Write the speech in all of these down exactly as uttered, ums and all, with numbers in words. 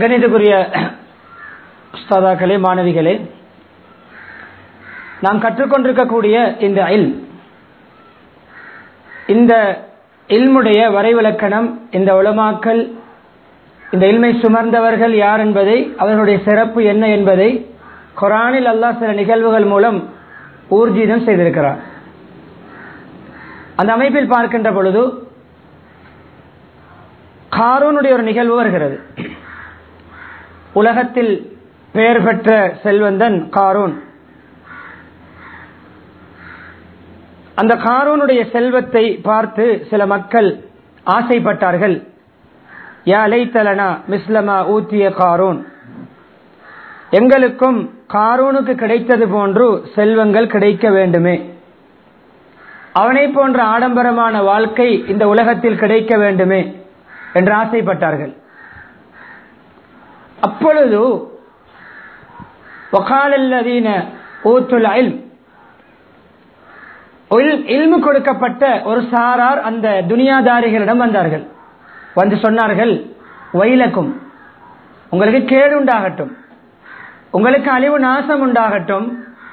கணிதக்குரிய உஸ்தாதாக்களே, மாணவிகளே, நாம் கற்றுக்கொண்டிருக்கக்கூடிய இந்த இல்ம், இந்த இல்முடைய வரைவிலக்கணம், இந்த உலமாக்கள், இந்த இல்மை சுமர்ந்தவர்கள் யார் என்பதை, அவர்களுடைய சிறப்பு என்ன என்பதை குர்ஆனில் அல்லாஹ் சில நிகழ்வுகள் மூலம் ஊர்ஜிதம் செய்திருக்கிறார். அந்த அமைப்பில் பார்க்கின்ற பொழுது காரூனுடைய ஒரு நிகழ்வு வருகிறது. உலகத்தில் பெயர் பெற்ற செல்வந்தன் காரூன். அந்த காரூனுடைய செல்வத்தை பார்த்து சில மக்கள் ஆசைப்பட்டார்கள். யா லைத்தலனா மிஸ்லமா ஊத்திய காரூன், எங்களுக்கும் காரூனுக்கு கிடைத்தது போன்று செல்வங்கள் கிடைக்க வேண்டுமே, அவனை போன்ற ஆடம்பரமான வாழ்க்கை இந்த உலகத்தில் கிடைக்க வேண்டுமே என்று ஆசைப்பட்டார்கள். அப்பொழுது வகாலல்லதீன ஊத்துல் இல்ம், இல்மு கொடுக்கப்பட்ட ஒரு சாரார் அந்த துனியாதாரிகளிடம் வந்தார்கள். வந்து சொன்னார்கள், வைலக்கும், உங்களுக்கு கேடு உண்டாகட்டும், உங்களுக்கு அழிவு நாசம் உண்டாகட்டும்,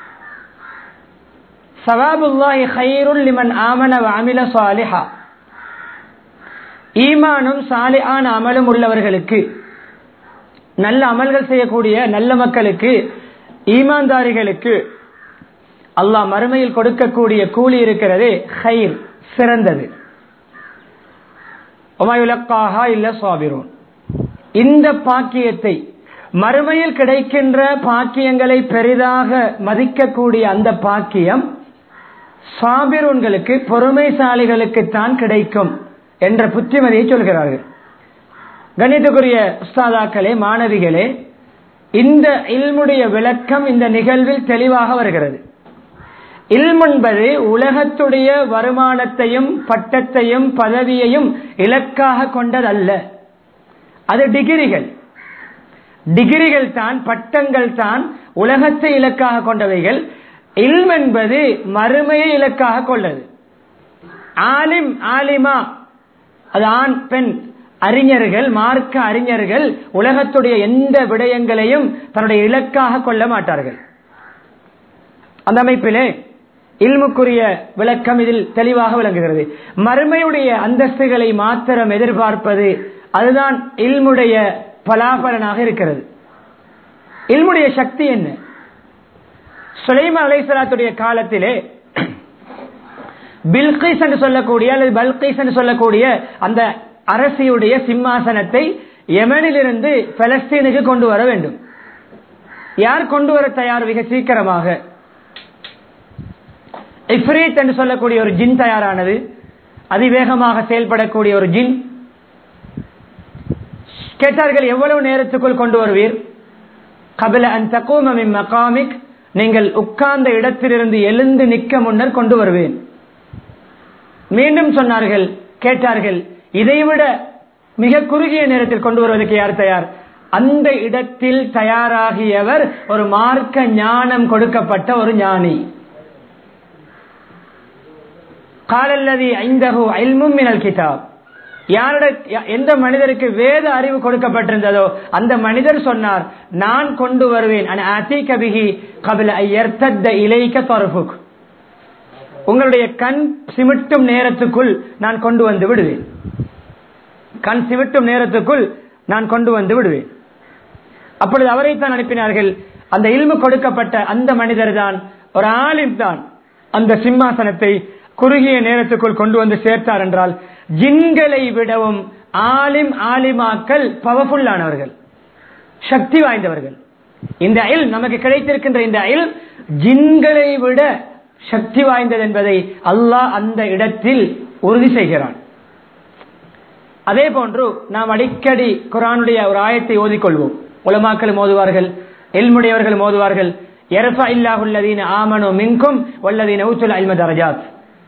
சவாபுல்லாஹி கைருல் லிமன் ஆமன வ அமில சாலிஹா, ஈமானும் சாலிஹான அமலும் உள்ளவர்களுக்கு, நல்ல அமல்கள் செய்யக்கூடிய நல்ல மக்களுக்கு, ஈமான்தாரிகளுக்கு அல்லாஹ் மறுமையில் கொடுக்கக்கூடிய கூலி இருக்கிறதே கைர், சிறந்தது. ஒமாயுலக்காஹா இல்ல சாபிரூன், இந்த பாக்கியத்தை, மறுமையில் கிடைக்கின்ற பாக்கியங்களை பெரிதாக மதிக்கக்கூடிய அந்த பாக்கியம் சாபிரூன்களுக்கு, பொறுமைசாலிகளுக்கு தான் கிடைக்கும் என்ற புத்திமதியை சொல்கிறார்கள். கணிதக்குரிய உஸ்தாதாக்களே, மாணவிகளே, இந்த இல்முடைய விளக்கம் இந்த நிகழ்வில் தெளிவாக வருகிறது. இல்ம் என்பது உலகத்துடைய வருமானத்தையும் பட்டத்தையும் பதவியையும் இலக்காக கொண்டதல்ல. அது டிகிரிகள் டிகிரிகள் தான், பட்டங்கள் தான் உலகத்தை இலக்காக கொண்டவைகள். இல்ம் என்பது மறுமையை இலக்காக கொண்டது. ஆலிம், ஆலிமா, அது ஆண் பெண் அறிஞர்கள், மார்க்க அறிஞர்கள் உலகத்துடைய எந்த விடயங்களையும் தன்னுடைய இலக்காக கொள்ள மாட்டார்கள். அந்த அமைப்பிலே இல்முக்குரிய விளக்கம் இதில் தெளிவாக விளங்குகிறது. மறுமையுடைய அந்தஸ்துகளை மாத்திரம் எதிர்பார்ப்பது, அதுதான் இல்முடைய பலாபலனாக இருக்கிறது. இல்முடைய சக்தி என்ன? சுலைமான் அலைஹிஸ்ஸலாத்துடைய காலத்திலே பில்கீஸ் என்று சொல்லக்கூடிய அல்லது பல்கீஸ் என்று சொல்லக்கூடிய அந்த அரசியுடைய சிம்மாசனத்தை யமனிலிருந்து பலஸ்தீனுக்கு கொண்டு வர வேண்டும். யார் கொண்டு வர தயார்? மிக சீக்கிரமாக இஃப்ரீத் என்று சொல்லக்கூடிய ஒரு ஜின் தயாரானது. அதிவேகமாக செயல்படக்கூடிய ஒரு ஜின். கேட்டார்கள், எவ்வளவு நேரத்துக்குள் கொண்டு வருவீர்? கபில அன் தகூம மின் மகாமிக், நீங்கள் உட்கார்ந்த இடத்திலிருந்து எழுந்து நிற்க முன்னர் கொண்டு வருவேன். மீண்டும் சொன்னார்கள், கேட்டார்கள், இதைவிட மிக குறுகிய நேரத்தில் கொண்டு வருவதற்கு யார் தயார்? அந்த இடத்தில் தயாராகியவர் ஒரு மார்க்க ஞானம் கொடுக்கப்பட்ட ஒரு ஞானி. காலல்லதி ஐந்தஹு இல்மும் மினல் கிதாப், யாரிட எந்த மனிதருக்கு வேத அறிவு கொடுக்கப்பட்டிருந்ததோ அந்த மனிதர் சொன்னார், நான் கொண்டு வருவேன். உங்களுடைய கண் சிமிட்டும் நேரத்துக்குள் நான் கொண்டு வந்து விடுவேன். கண் சிமிட்டும் நேரத்துக்குள் நான் கொண்டு வந்து விடுவேன். அப்பொழுது அவரைத்தான் அனுப்பினார்கள். அந்த இல்மு கொடுக்கப்பட்ட அந்த மனிதர் தான், ஒரு ஆலிம் தான், அந்த சிம்மாசனத்தை குறுகிய நேரத்துக்குள் கொண்டு வந்து சேர்த்தார். என்றால் ஜின்களை விடவும் ஆலிம், ஆலிமாக்கள் பவர்ஃபுல்லானவர்கள், சக்தி வாய்ந்தவர்கள். இந்த இல்ம் நமக்கு கிடைத்திருக்கின்ற இந்த இல்ம் ஜின்களை விட சக்தி வாய்ந்தது என்பதை அல்லாஹ் அந்த இடத்தில் உறுதி செய்கிறான். அதே போன்று நாம் அடிக்கடி குர்ஆனுடைய ஒரு ஆயத்தை ஓதிக்கொள்வோம். உலமாக்கள் மோதுவார்கள், இல்முடையவர்கள் மோதுவார்கள். யர்ஃபா இல்லாஹு அல்லதீன ஆமனு மின்கும் வல்லதீன ஊத்துல் இல்ம தரஜாத்.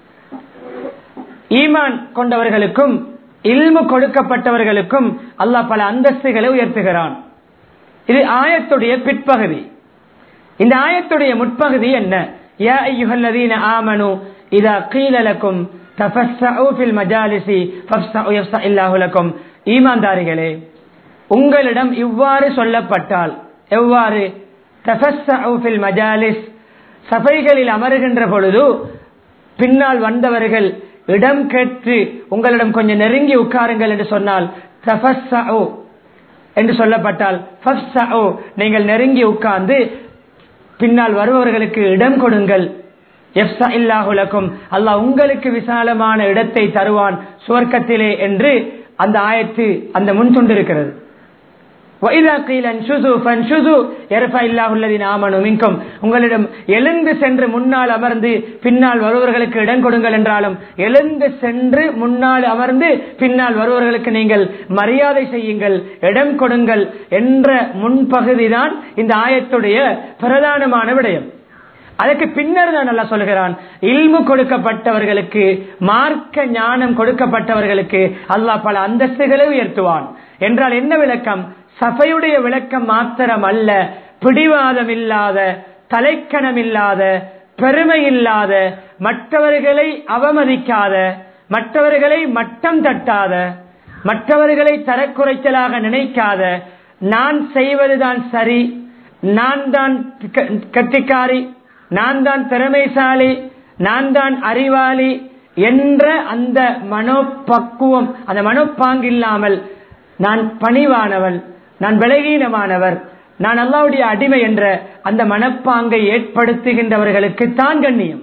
ஈமான் கொண்டவர்களுக்கும் இல்மு கொடுக்கப்பட்டவர்களுக்கும் அல்லாஹ் பல அந்தஸ்துகளை உயர்த்துகிறான். இது ஆயத்துடைய பிற்பகுதி. இந்த ஆயத்துடைய முற்பகுதி என்ன? யா அய்யுஹல்லதீன ஆமனு இதா கீல லக்கும் தஃபஸ்ஸஉ ஃபில் மஜாலிஸி ஃபஃப்ஸஉ யஃப்ஸஇல்லாஹு லக்கும். ஈமான்தாரிகளே, உங்களிடம் இவ்வாறு சொல்லப்பட்டால், எவ்வாறு? தஃபஸ்ஸஉ ஃபில் மஜாலிஸ், சபைகளில் அமருகின்ற பொழுது பின்னால் வந்தவர்கள் இடம் கேட்டு உங்களிடம் கொஞ்சம் நெருங்கி உட்காருங்கள் என்று சொன்னால், தஃபஸ்ஸஉ என்று சொல்லப்பட்டால் ஃபஃப்ஸஉ, நீங்கள் நெருங்கி உட்கார்ந்து பின்னால் வருபவர்களுக்கு இடம் கொடுங்கள். யஃப்ஸஇல்லாஹு லக்கும், அல்லாஹ் உங்களுக்கு விசாலமான இடத்தை தருவான் சுவர்க்கத்திலே என்று அந்த ஆயத்து அந்த முன்துண்டு இருக்கிறது. وَإِذَا قِيلَ انشُزُوا فَانشُزُوا يَرْفَعِ اللَّهُ الَّذِينَ آمَنُوا مِنكُمْ, உங்களிடம் எழுந்து சென்று முன்னால் அமர்ந்து பின்னால் வருவர்களுக்கு இடம் கொடுங்கள் என்றாலும், எழுந்து சென்று முன்னால் அமர்ந்து பின்னால் வருவர்களுக்கு நீங்கள் மரியாதை செய்யுங்கள், இடம் கொடுங்கள் என்ற முன்பகுதிதான் இந்த ஆயத்துடைய பிரதானமான விடயம். அதற்கு பின்னர் தான் அல்லாஹ் சொல்கிறான், இல்மு கொடுக்கப்பட்டவர்களுக்கு, மார்க்க ஞானம் கொடுக்கப்பட்டவர்களுக்கு அல்லாஹ் பல அந்தஸ்துகளை உயர்த்துவான் என்றால் என்ன விளக்கம்? சபையுடைய விளக்கம் மாத்திரம் அல்ல, பிடிவாதம் இல்லாத, தலைக்கணம் இல்லாத, பெருமை இல்லாத, மற்றவர்களை அவமதிக்காத, மற்றவர்களை மட்டம் தட்டாத, மற்றவர்களை தரக்குறைச்சலாக நினைக்காத, நான் செய்வதுதான் சரி, நான் தான் கட்டிக்காரி, நான் தான் திறமைசாலி, நான் தான் அறிவாளி என்ற அந்த மனோபக்குவம், அந்த மனோப்பாங்கு இல்லாமல் நான் பணிவானவன், நான் பலகீனமானவர், நான் அல்லாஹ்வுடைய அடிமை என்ற அந்த மனப்பாங்கை ஏற்படுத்துகின்றவர்களுக்கு தான் கண்ணியம்.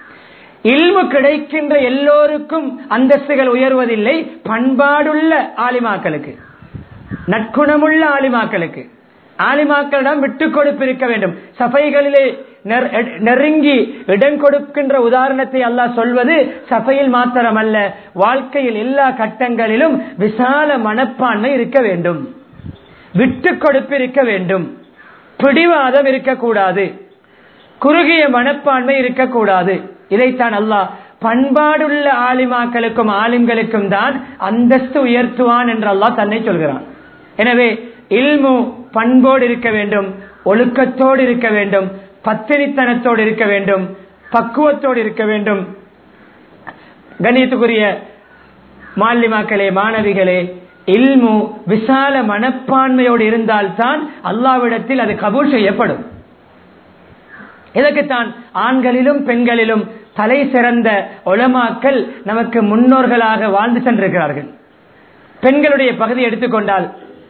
இல்மு கிடைக்கின்ற எல்லோருக்கும் அந்தஸ்துகள் உயர்வதில்லை. பண்பாடுள்ள ஆலிமாக்களுக்கு, நற்குணமுள்ள ஆலிமாக்களுக்கு, ஆலிமாக்களிடம் விட்டுக் கொடுப்பு இருக்க வேண்டும். சபைகளிலே நெருங்கி இடம் கொடுக்கின்ற உதாரணத்தை அல்லாஹ் சொல்வது சபையில் மாத்திரமல்ல, வாழ்க்கையில் எல்லா கட்டங்களிலும் விசால மனப்பான்மை இருக்க வேண்டும், விட்டுக் கொடுப்பு இருக்க வேண்டும், பிடிவாதம் இருக்கக்கூடாது, குறுகிய மனப்பான்மை இருக்கக்கூடாது. இதைத்தான் அல்லாஹ் பண்பாடுள்ள ஆலிமாக்களுக்கும் ஆலிம்களுக்கும் தான் அந்தஸ்து உயர்த்துவான் என்று அல்லாஹ் தன்னை சொல்கிறான். எனவே இல்மு பண்போடு இருக்க வேண்டும், ஒழுக்கத்தோடு இருக்க வேண்டும், பத்தினித்தனத்தோடு இருக்க வேண்டும், பக்குவத்தோடு இருக்க வேண்டும். கண்ணியத்துக்குரிய மாலிமாக்களே, மாணவிகளே, இல்மு விசால மனப்பான்மையோடு இருந்தால்தான் அல்லாஹ்விடத்தில் அது கபூல் செய்யப்படும். இதற்குத்தான் ஆண்களிலும் பெண்களிலும் தலை சிறந்த உலமாக்கள் நமக்கு முன்னோர்களாக வாழ்ந்து சென்றிருக்கிறார்கள். பெண்களுடைய பகுதி எடுத்துக்கொண்டால்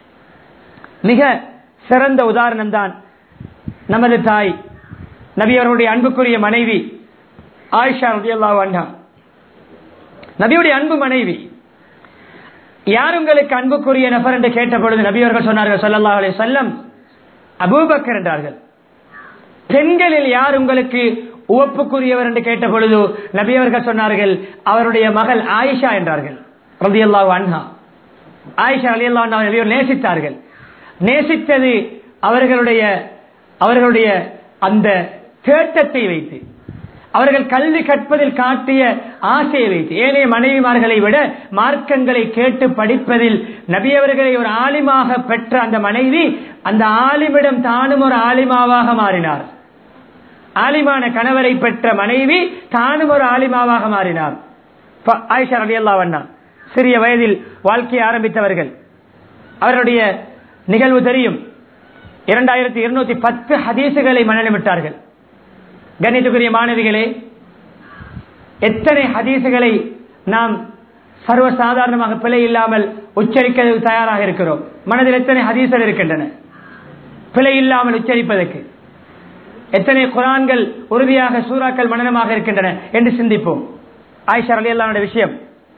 மிக சிறந்த உதாரணம் தான் நமது தாய், நபி அவர்களுடைய அன்புக்குரிய மனைவி ஆயிஷா ரலியல்லாஹு அன்ஹா. நபியுடைய அன்பு மனைவி. யார் உங்களுக்கு அன்புக்குரிய நபர் என்று கேட்ட பொழுது நபி அவர்கள் சொன்னார்கள் ஸல்லல்லாஹு அலைஹி வஸல்லம், அபூபக்கர் என்றார்கள். பெண்களில் யார் உங்களுக்கு உவப்புக்குரியவர் என்று கேட்ட பொழுது நபி அவர்கள் சொன்னார்கள், அவருடைய மகள் ஆயிஷா என்றார்கள் ரலியல்லாஹு அன்ஹா. ஆயிஷா ரலியல்லாஹு அன்ஹா நபி அவர்கள் நேசித்தார்கள். நேசித்தது அவர்களுடைய அவர்களுடைய அந்த தேட்டத்தை வைத்து, அவர்கள் கல்வி கற்பதில் காட்டிய ஆசையை வைத்து. ஏனைய மனைவிமார்களை விட மார்க்கங்களை கேட்டு படிப்பதில் நபி அவர்களை ஒரு ஆலிமாக பெற்ற அந்த மனைவி அந்த ஆலிமிடம் தானும் ஒரு ஆலிமாவாக மாறினார். ஆலிமான கணவரை பெற்ற மனைவி தானும் ஒரு ஆலிமாவாக மாறினார். ஆயிஷா ரலியல்லாஹு அன்ஹா சிறிய வயதில் வாழ்க்கையை ஆரம்பித்தவர்கள். அவருடைய நிகழ்வு தெரியும். இரண்டாயிரத்தி இருநூத்தி பத்து ஹதீசுகளை மனநமிட்டார்கள். கண்ணியத்துக்குரிய மாணவிகளே, எத்தனை ஹதீசுகளை நாம் சர்வசாதாரணமாக பிழை இல்லாமல் உச்சரிக்க தயாராக இருக்கிறோம்? மனதில் எத்தனை ஹதீசுகள் இருக்கின்றன பிழை இல்லாமல் உச்சரிப்பதற்கு? எத்தனை குர்ஆன்கள் உறுதியாக சூறாக்கள் மனனமாக இருக்கின்றன என்று சிந்திப்போம். ஆயிஷா ரலியல்லாஹு அன்ஹா விஷயம்,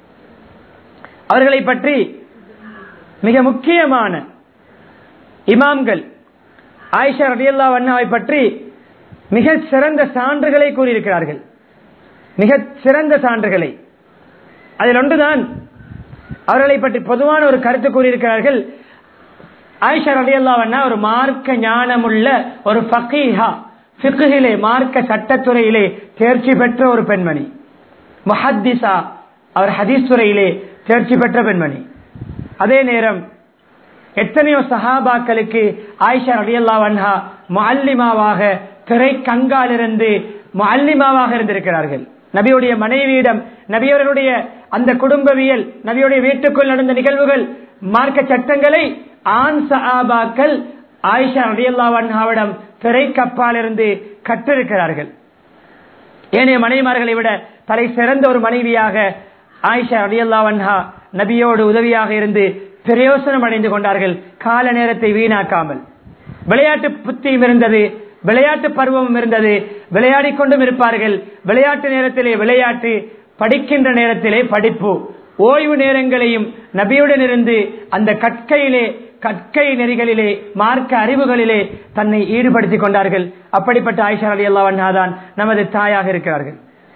அவர்களை பற்றி மிக முக்கியமான இமாம்கள் ஆயிஷா ரலியல்லாஹு அன்ஹாவை பற்றி மிக சிறந்த சான்றுகளை கூறியிருக்கிறார்கள். மிக சிறந்த சான்றுகளை. அதில் ஒன்றுதான் அவர்களை பற்றி பொதுவான ஒரு கருத்து கூறியிருக்கிறார்கள். ஆயிஷா ரலியல்லாஹு அன்ஹா ஒரு மார்க்க ஞானமுள்ள ஒரு ஃபகீஹா, ஃபிக்ஹிலே மார்க்க சட்டத்துறையிலே தேர்ச்சி பெற்ற ஒரு பெண்மணி. முஹத்திஸா, அவர் ஹதீஸ் துறையிலே தேர்ச்சி பெற்ற பெண்மணி. அதே நேரம் எத்தனையோ சஹாபாக்களுக்கு ஆயிஷா ரலியல்லாஹு அன்ஹா முஅல்லிமாவாக, திரை கங்காலிருந்து முஅல்லிமாவாக இருந்திருக்கிறார்கள். நபியுடைய மனைவியிடம் நபியவர்களுடைய அந்த குடும்பவியல், நபியுடைய வீட்டுக்குள் நடந்த நிகழ்வுகள், மார்க்க சட்டங்களை ஆண் சஹாபாக்கள் ஆயிஷா ரலியல்லாஹு அன்ஹாவிடம் திரை கப்பாலிருந்து கற்றிருக்கிறார்கள். ஏனைய மனைவிமார்களை விட தலை சிறந்த ஒரு மனைவியாக ஆயிஷா ரலியல்லாஹு அன்ஹா நபியோடு உதவியாக இருந்து பிரயோசனம் அடைந்து கொண்டார்கள். கால நேரத்தை வீணாக்காமல் விளையாட்டு புத்தியும் இருந்தது, விளையாட்டு பருவமும் இருந்தது, விளையாடிக் கொண்டும் இருப்பார்கள். விளையாட்டு நேரத்திலே விளையாட்டு, படிக்கின்ற நேரத்திலே படிப்பு, ஓய்வு நேரங்களையும் நபியுடன் இருந்து அந்த கற்கையிலே கற்கை நெறிகளிலே மார்க்க அறிவுகளிலே தன்னை ஈடுபடுத்திக் கொண்டார்கள். அப்படிப்பட்ட ஆயிஷா ரலியல்லாஹு அன்ஹா தான் நமது தாயாக இருக்கிறார்கள்.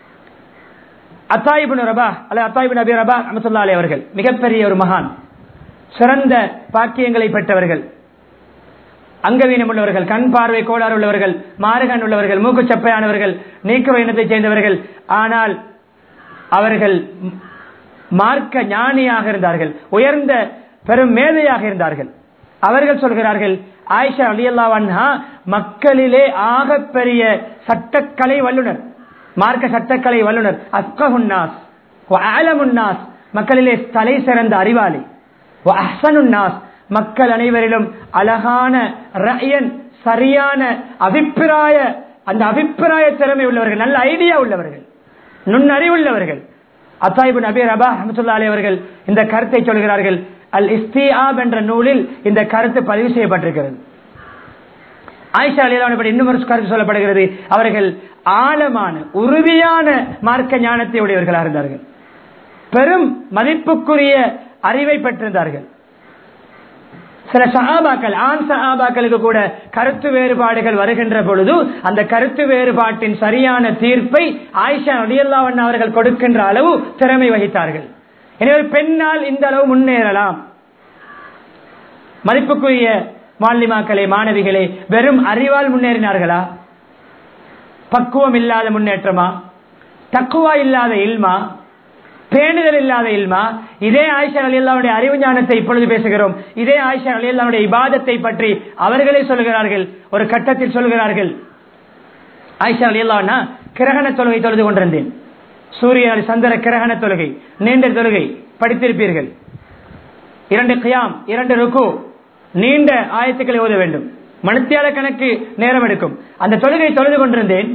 அத்தா இப்னு ரபாஹ் அல்லது அத்தா இப்னு அபி ரபாஹ் ரஹ்மத்துல்லாஹி அலைஹி அவர்கள் மிகப்பெரிய ஒரு மகான், சிறந்த பாக்கியங்களை பெற்றவர்கள், அங்கவீனம் உள்ளவர்கள், கண் பார்வை கோளாறு உள்ளவர்கள், மாறுகண் உள்ளவர்கள், மூக்குச்சப்பையானவர்கள், நீக்குவ இனத்தைச் சேர்ந்தவர்கள். ஆனால் அவர்கள் மார்க்க ஞானியாக இருந்தார்கள், உயர்ந்த பெரும் மேதையாக இருந்தார்கள். அவர்கள் சொல்கிறார்கள், ஆயிஷா ரலியல்லாஹு அன்ஹா மக்களிலே ஆகப்பெரிய சட்டக்கலை வல்லுனர், மார்க்க சட்டக்கலை வல்லுனர், அஸ்கஹுன் நாஸ் வ அலமுன் நாஸ், மக்களிலே தலை சிறந்த அறிவாளி, வ அஹ்ஸனுன் நாஸ், மக்கள் அனைவரிலும் அழகான ரயன், சரியான அபிப்பிராய, அந்த அபிப்பிராய திறமை உள்ளவர்கள், நல்ல ஐடியா உள்ளவர்கள், நுண்ணறிவுள்ளவர்கள். அத்தா இப்னு அபி ரபாஹ் ரஹ்மத்துல்லாஹி அலைஹி அவர்கள் இந்த கருத்தை சொல்கிறார்கள். அல் இஸ்திஆப் என்ற நூலில் இந்த கருத்து பதிவு செய்யப்பட்டிருக்கிறது. ஆயிஷா ரலியல்லாஹு அன்ஹா இன்னும் ஒரு கருத்து சொல்லப்படுகிறது, அவர்கள் ஆழமான உறுதியான மார்க்க ஞானத்தை உடையவர்களாக இருந்தார்கள், பெரும் மதிப்புக்குரிய அறிவை பெற்றிருந்தார்கள். சில சஹாபாக்கள், ஆண் சஹாபாக்களுக்கு கூட கருத்து வேறுபாடுகள் வருகின்ற பொழுது அந்த கருத்து வேறுபாட்டின் சரியான தீர்ப்பை ஆயிஷா ரலியல்லாஹு அன்ஹா அவர்கள் கொடுக்கின்ற அளவு திறமை வகித்தார்கள். எனவே பெண்ணால் இந்த அளவு முன்னேறலாம். மதிப்புக்குரிய மாலிமாக்களே, மாணவிகளே, வெறும் அறிவால் முன்னேறினார்களா? பக்குவம் இல்லாத முன்னேற்றமா? தக்குவா இல்லாத இல்மா? பேணுதல் இல்லாத இல்மா? இதே ஆயிஷா ரலியல்லாஹு அன்ஹா அறிவு ஞானத்தை இப்பொழுது பேசுகிறோம். இதே ஆயிஷா ரலியல்லாஹு அன்ஹா இபாதத்தை பற்றி அவர்களே சொல்கிறார்கள். ஒரு கட்டத்தில் சொல்கிறார்கள், ஆயிஷா ரலியல்லாஹு அன்ஹா கிரகண தொழுகை தொழுது கொண்டிருந்தேன். சூரிய சந்திர கிரகண தொழுகை, நீண்ட தொழுகை படித்திருப்பீர்கள். இரண்டு கியாம், இரண்டு ருக்கு, நீண்ட ஆயத்துக்களை ஓத வேண்டும், மணித்தியால கணக்கு நேரம் எடுக்கும். அந்த தொழுகை தொழுது கொண்டிருந்தேன்.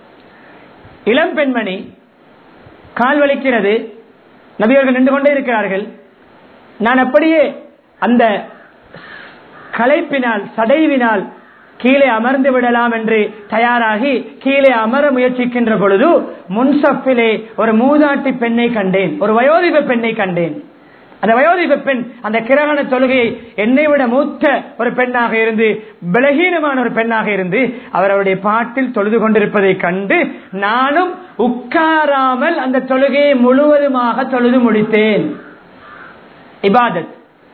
இளம் பெண்மணி, கால் வலிக்கிறது, நபியவர்கள் நின்று கொண்டே இருக்கிறார்கள். நான் அப்படியே அந்த களைப்பினால், சடைவினால் கீழே அமர்ந்து விடலாம் என்று தயாராகி கீழே அமர முயற்சிக்கின்ற பொழுது முன்சப்பிலே ஒரு மூதாட்டி பெண்ணை கண்டேன், ஒரு வயோதிப பெண்ணை கண்டேன். அந்த வயோதிப பெண் அந்த கிரகண தொழுகையை என்னை விட மூத்த ஒரு பெண்ணாக இருந்து, பலகீனமான ஒரு பெண்ணாக இருந்து அவருடைய பாட்டில் தொழுது கொண்டிருப்பதை கண்டு நானும் உட்காராமல் அந்த தொழுகையை முழுவதுமாக தொழுது முடித்தேன். இபாதத்.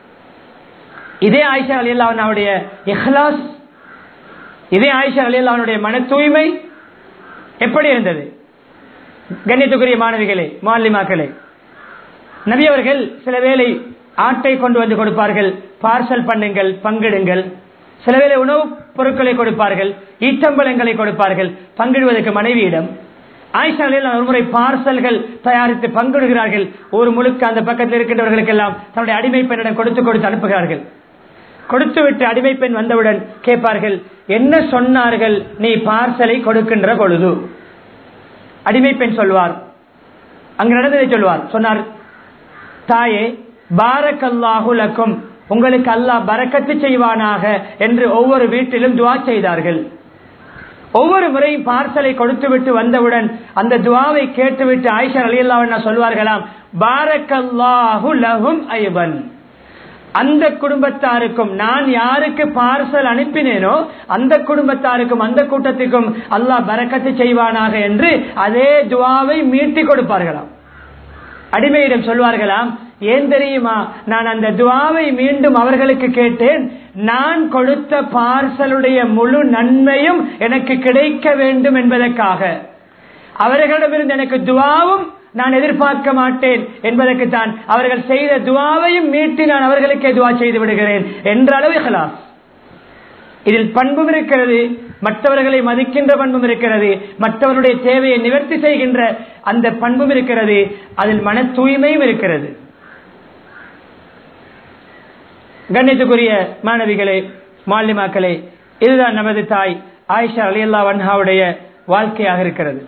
இதே ஆயிஷா ரலியல்லாஹு அன்ஹாவுடைய இஹ்லாஸ், இதே ஆயிஷா ரலியல்லாஹு அன்ஹாவுடைய மன தூய்மை எப்படி இருந்தது? கண்ணியத்துக்குரிய மாணவிகளே, மாலிமாக்களே, நபி அவர்கள் சில வேளை ஆட்டை கொண்டு வந்து கொடுப்பார்கள், பார்சல் பண்ணுங்கள், பங்கிடுங்கள். சில வேளை உணவுப் பொருட்களை கொடுப்பார்கள், ஈட்டம்பழங்களை கொடுப்பார்கள், பங்கிடுவதற்கு மனைவியிடம். ஆயிஷா ரலியல்லாஹு அன்ஹா ஒருமுறை பார்சல்கள் தயாரித்து பங்கிடுகிறார்கள். ஒரு முழுக்க அந்த பக்கத்தில் இருக்கின்றவர்களுக்கு எல்லாம் தன்னுடைய அடிமை பெண்ணிடம் கொடுத்து கொடுத்து அனுப்புகிறார்கள். கொடுத்து விட்டு அடிமை பெண் வந்தவுடன் கேட்பார்கள், என்ன சொன்னார்கள் நீ பார்சலை கொடுக்கின்ற பொழுது? அடிமை பெண் சொல்வார், அங்கு நடந்ததை சொல்வார். சொன்னார், தாயே, பாரக்கல்லாஹு லக்கும், உங்களுக்கு அல்லாஹ் பரக்கத்து செய்வானாக என்று ஒவ்வொரு வீட்டிலும் துஆ செய்தார்கள். ஒவ்வொரு முறையும் பார்சலை கொடுத்து விட்டு வந்தவுடன் அந்த துஆவை கேட்டுவிட்டு ஆயிஷா ரலியல்லாஹு அன்ஹா சொல்வார்களாம், பாரக்கல்லாஹு லஹும் ஐபன், அந்த குடும்பத்தாருக்கும், நான் யாருக்கு பார்சல் அனுப்பினேனோ அந்த குடும்பத்தாருக்கும் அந்த கூட்டத்திற்கும் அல்லாஹ் பரக்கத்து செய்வானாக என்று அதே துஆவை மீட்டி கொடுப்பார்களாம். அடிமையிடம் சொல்வார்களாம், ஏன் தெரியுமா, நான் அந்த துஆவை மீண்டும் அவர்களுக்கு கேட்டேன், நான் கொடுத்த பார்சலுடைய முழு நன்மையும் எனக்கு கிடைக்க வேண்டும் என்பதற்காக. அவர்களிடமிருந்து எனக்கு துஆவும் நான் எதிர்பார்க்க மாட்டேன் என்பதற்கு தான் அவர்கள் செய்த துஆவையும் மீட்டி நான் அவர்களுக்கே துஆ செய்து விடுகிறேன் என்ற அளவு இஹ்லாஸ். இதில் பண்பும் இருக்கிறது, மற்றவர்களை மதிக்கின்ற பண்பும் இருக்கிறது, மற்றவருடைய தேவையை நிவர்த்தி செய்கின்ற அந்த பண்பும் இருக்கிறது, அதில் மன தூய்மையும் இருக்கிறது. கண்ணியத்துக்குரிய மாணவிகளே, மாலிமாக்களே, இதுதான் நமது தாய் ஆயிஷா ரலியல்லாஹு அன்ஹாவுடைய வாழ்க்கையாக இருக்கிறது.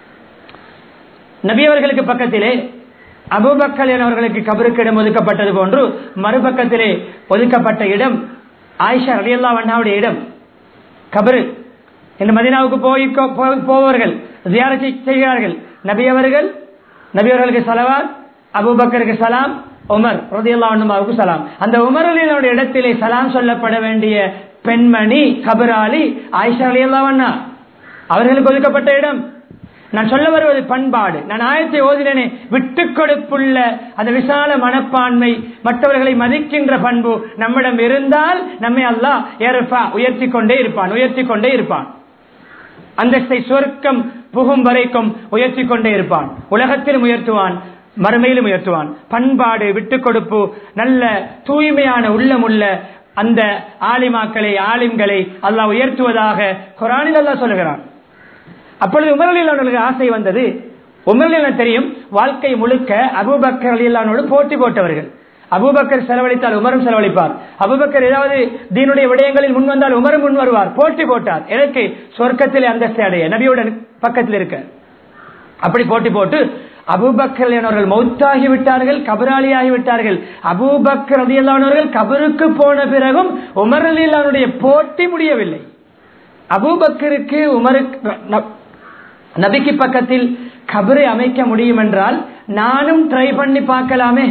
நபி அவர்களுக்கு பக்கத்திலே அபூபக்கர் அவர்களுக்கு கபருக்கு இடம் ஒதுக்கப்பட்டது போன்று மறுபக்கத்திலே ஒதுக்கப்பட்ட இடம் ஆயிஷா ரலியல்லாஹு அன்ஹாவுடைய இடம் கபரு. இந்த மதீனாவுக்கு போய் போவர்கள் ஜியாரத் செய்கிறார்கள். நபி அவர்கள் நபி அவர்களுக்கு ஸலவாத், அபூபக்கருக்கு சலாம், உமர் ரலியல்லாஹு அன்ஹுவுக்கு சலாம். அந்த உமர் ரலியல்லாஹு இடத்திலே சலாம் சொல்லப்பட வேண்டிய பெண்மணி கபராளி ஆயிஷா ரலியல்லாஹு அன்ஹா. அவர்களுக்கு ஒதுக்கப்பட்ட இடம். நான் சொல்ல வருவது பண்பாடு. நான் ஆயத்தை ஓதினேனே, விட்டுக் கொடுப்புள்ள அந்த விசால மனப்பான்மை, மற்றவர்களை மதிக்கின்ற பண்பு நம்மிடம் இருந்தால் நம்மை அல்லாஹ் ஏர்ஃபா உயர்த்தி கொண்டே இருப்பான் உயர்த்தி கொண்டே இருப்பான் அந்தஸ்தை சொர்க்கம் புகும் வரைக்கும் உயர்த்தி கொண்டே இருப்பான். உலகத்திலும் உயர்த்துவான், மறுமையிலும் உயர்த்துவான். பண்பாடு, விட்டுக் கொடுப்பு, நல்ல தூய்மையான உள்ளமுள்ள அந்த ஆலிமாக்களை ஆலிம்களை அல்லாஹ் உயர்த்துவதாக குர்ஆனில் அல்லாஹ் சொல்லுகிறான். அப்பொழுது உமர் ரலியல்லாஹு அன்ஹுவுக்கு ஆசை வந்தது. உமர் ரலியல்லாஹு தெரியும், வாழ்க்கை முழுக்க அபூபக்கர் ரலியல்லாஹு அன்ஹுவோடு போட்டி போட்டவர்கள். அபூபக்கர் செலவழித்தால் உமரும் செலவழிப்பார். அபூபக்கர் ஏதாவது தீனுடைய விடயங்களில் முன் வந்தால் உமரும் முன் வருவார். போட்டி போட்டார். எனக்கு சொர்க்கத்திலே அந்தஸ்தை அடைய, நபியுடன் பக்கத்தில் இருக்க. அப்படி போட்டி போட்டு அபூபக்கர் அவர்கள் மௌத்தாகி விட்டார்கள், கபராளியாகி விட்டார்கள். அபூபக்கர் ரலியல்லாஹு அன்ஹு கபருக்கு போன பிறகும் உமர் ரலியல்லாஹு அன்ஹுடைய போட்டி முடியவில்லை. அபூபக்கருக்கு உமருக்கு நபிக்கு பக்கத்தில் கபரை அமைக்க முடியும் என்றால் நானும் ட்ரை பண்ணி பார்க்கலாமே.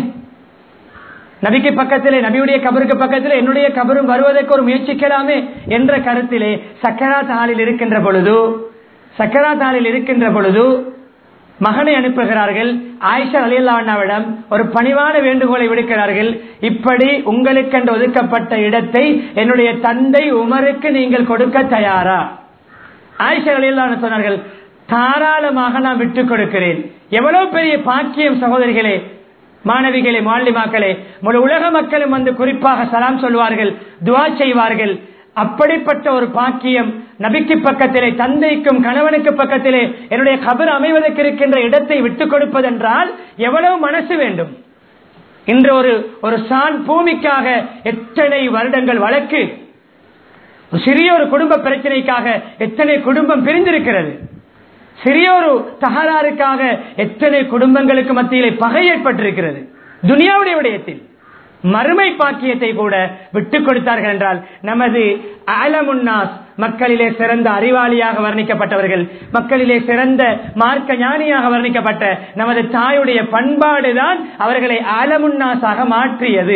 நபிக்கு பக்கத்திலே, நபியுடைய கபருக்கு பக்கத்திலே என்னுடைய கபரும் வருவதற்கு ஒரு முயற்சிக்கலாமே என்ற கருத்திலே சக்கராத் ஹாலில் இருக்கின்ற பொழுது சக்கராத் ஹாலில் இருக்கின்ற பொழுது மகனை அனுப்புகிறார்கள். ஆயிஷா ரலியல்லாஹு அன்ஹாவிடம் ஒரு பணிவான வேண்டுகோளை விடுக்கிறார்கள். இப்படி உங்களுக்கென்று ஒதுக்கப்பட்ட இடத்தை என்னுடைய தந்தை உமருக்கு நீங்கள் கொடுக்க தயாரா? ஆயிஷா ரலியல்லாஹு அன்ஹா சொன்னார்கள், தாராளமாக நான் விட்டுக் கொடுக்கிறேன். எவ்வளவு பெரிய பாக்கியம் சகோதரிகளே, மாணவிகளே, மாலிமாக்களே. முழு உலக மக்களும் வந்து குறிப்பாக சலாம் சொல்வார்கள், துஆ செய்வார்கள். அப்படிப்பட்ட ஒரு பாக்கியம் நபிக்கு பக்கத்திலே, தந்தைக்கும் கணவனுக்கு பக்கத்திலே என்னுடைய கபர் அமைவதற்கு இருக்கின்ற இடத்தை விட்டுக் கொடுப்பதென்றால் எவ்வளவு மனசு வேண்டும். இன்று ஒரு ஒரு சான் பூமிக்காக எத்தனை வருடங்கள் வழக்கு, சிறிய ஒரு குடும்ப பிரச்சனைக்காக எத்தனை குடும்பம் பிரிந்திருக்கிறது. சிறிய ஒரு தகராறுக்காக எத்தனை குடும்பங்களுக்கு மத்தியிலே பகை ஏற்பட்டிருக்கிறது. துனியாவுடைய விடயத்தில் மறுமை பாக்கியத்தை கூட விட்டுக் கொடுத்தார்கள் என்றால் நமது அலமுன்னாஸ், மக்களிலே சிறந்த அறிவாளியாக வர்ணிக்கப்பட்டவர்கள், மக்களிலே சிறந்த மார்க்க ஞானியாக வர்ணிக்கப்பட்ட நமது தாயுடைய பண்பாடுதான் அவர்களை அலமுன்னாஸாக மாற்றியது.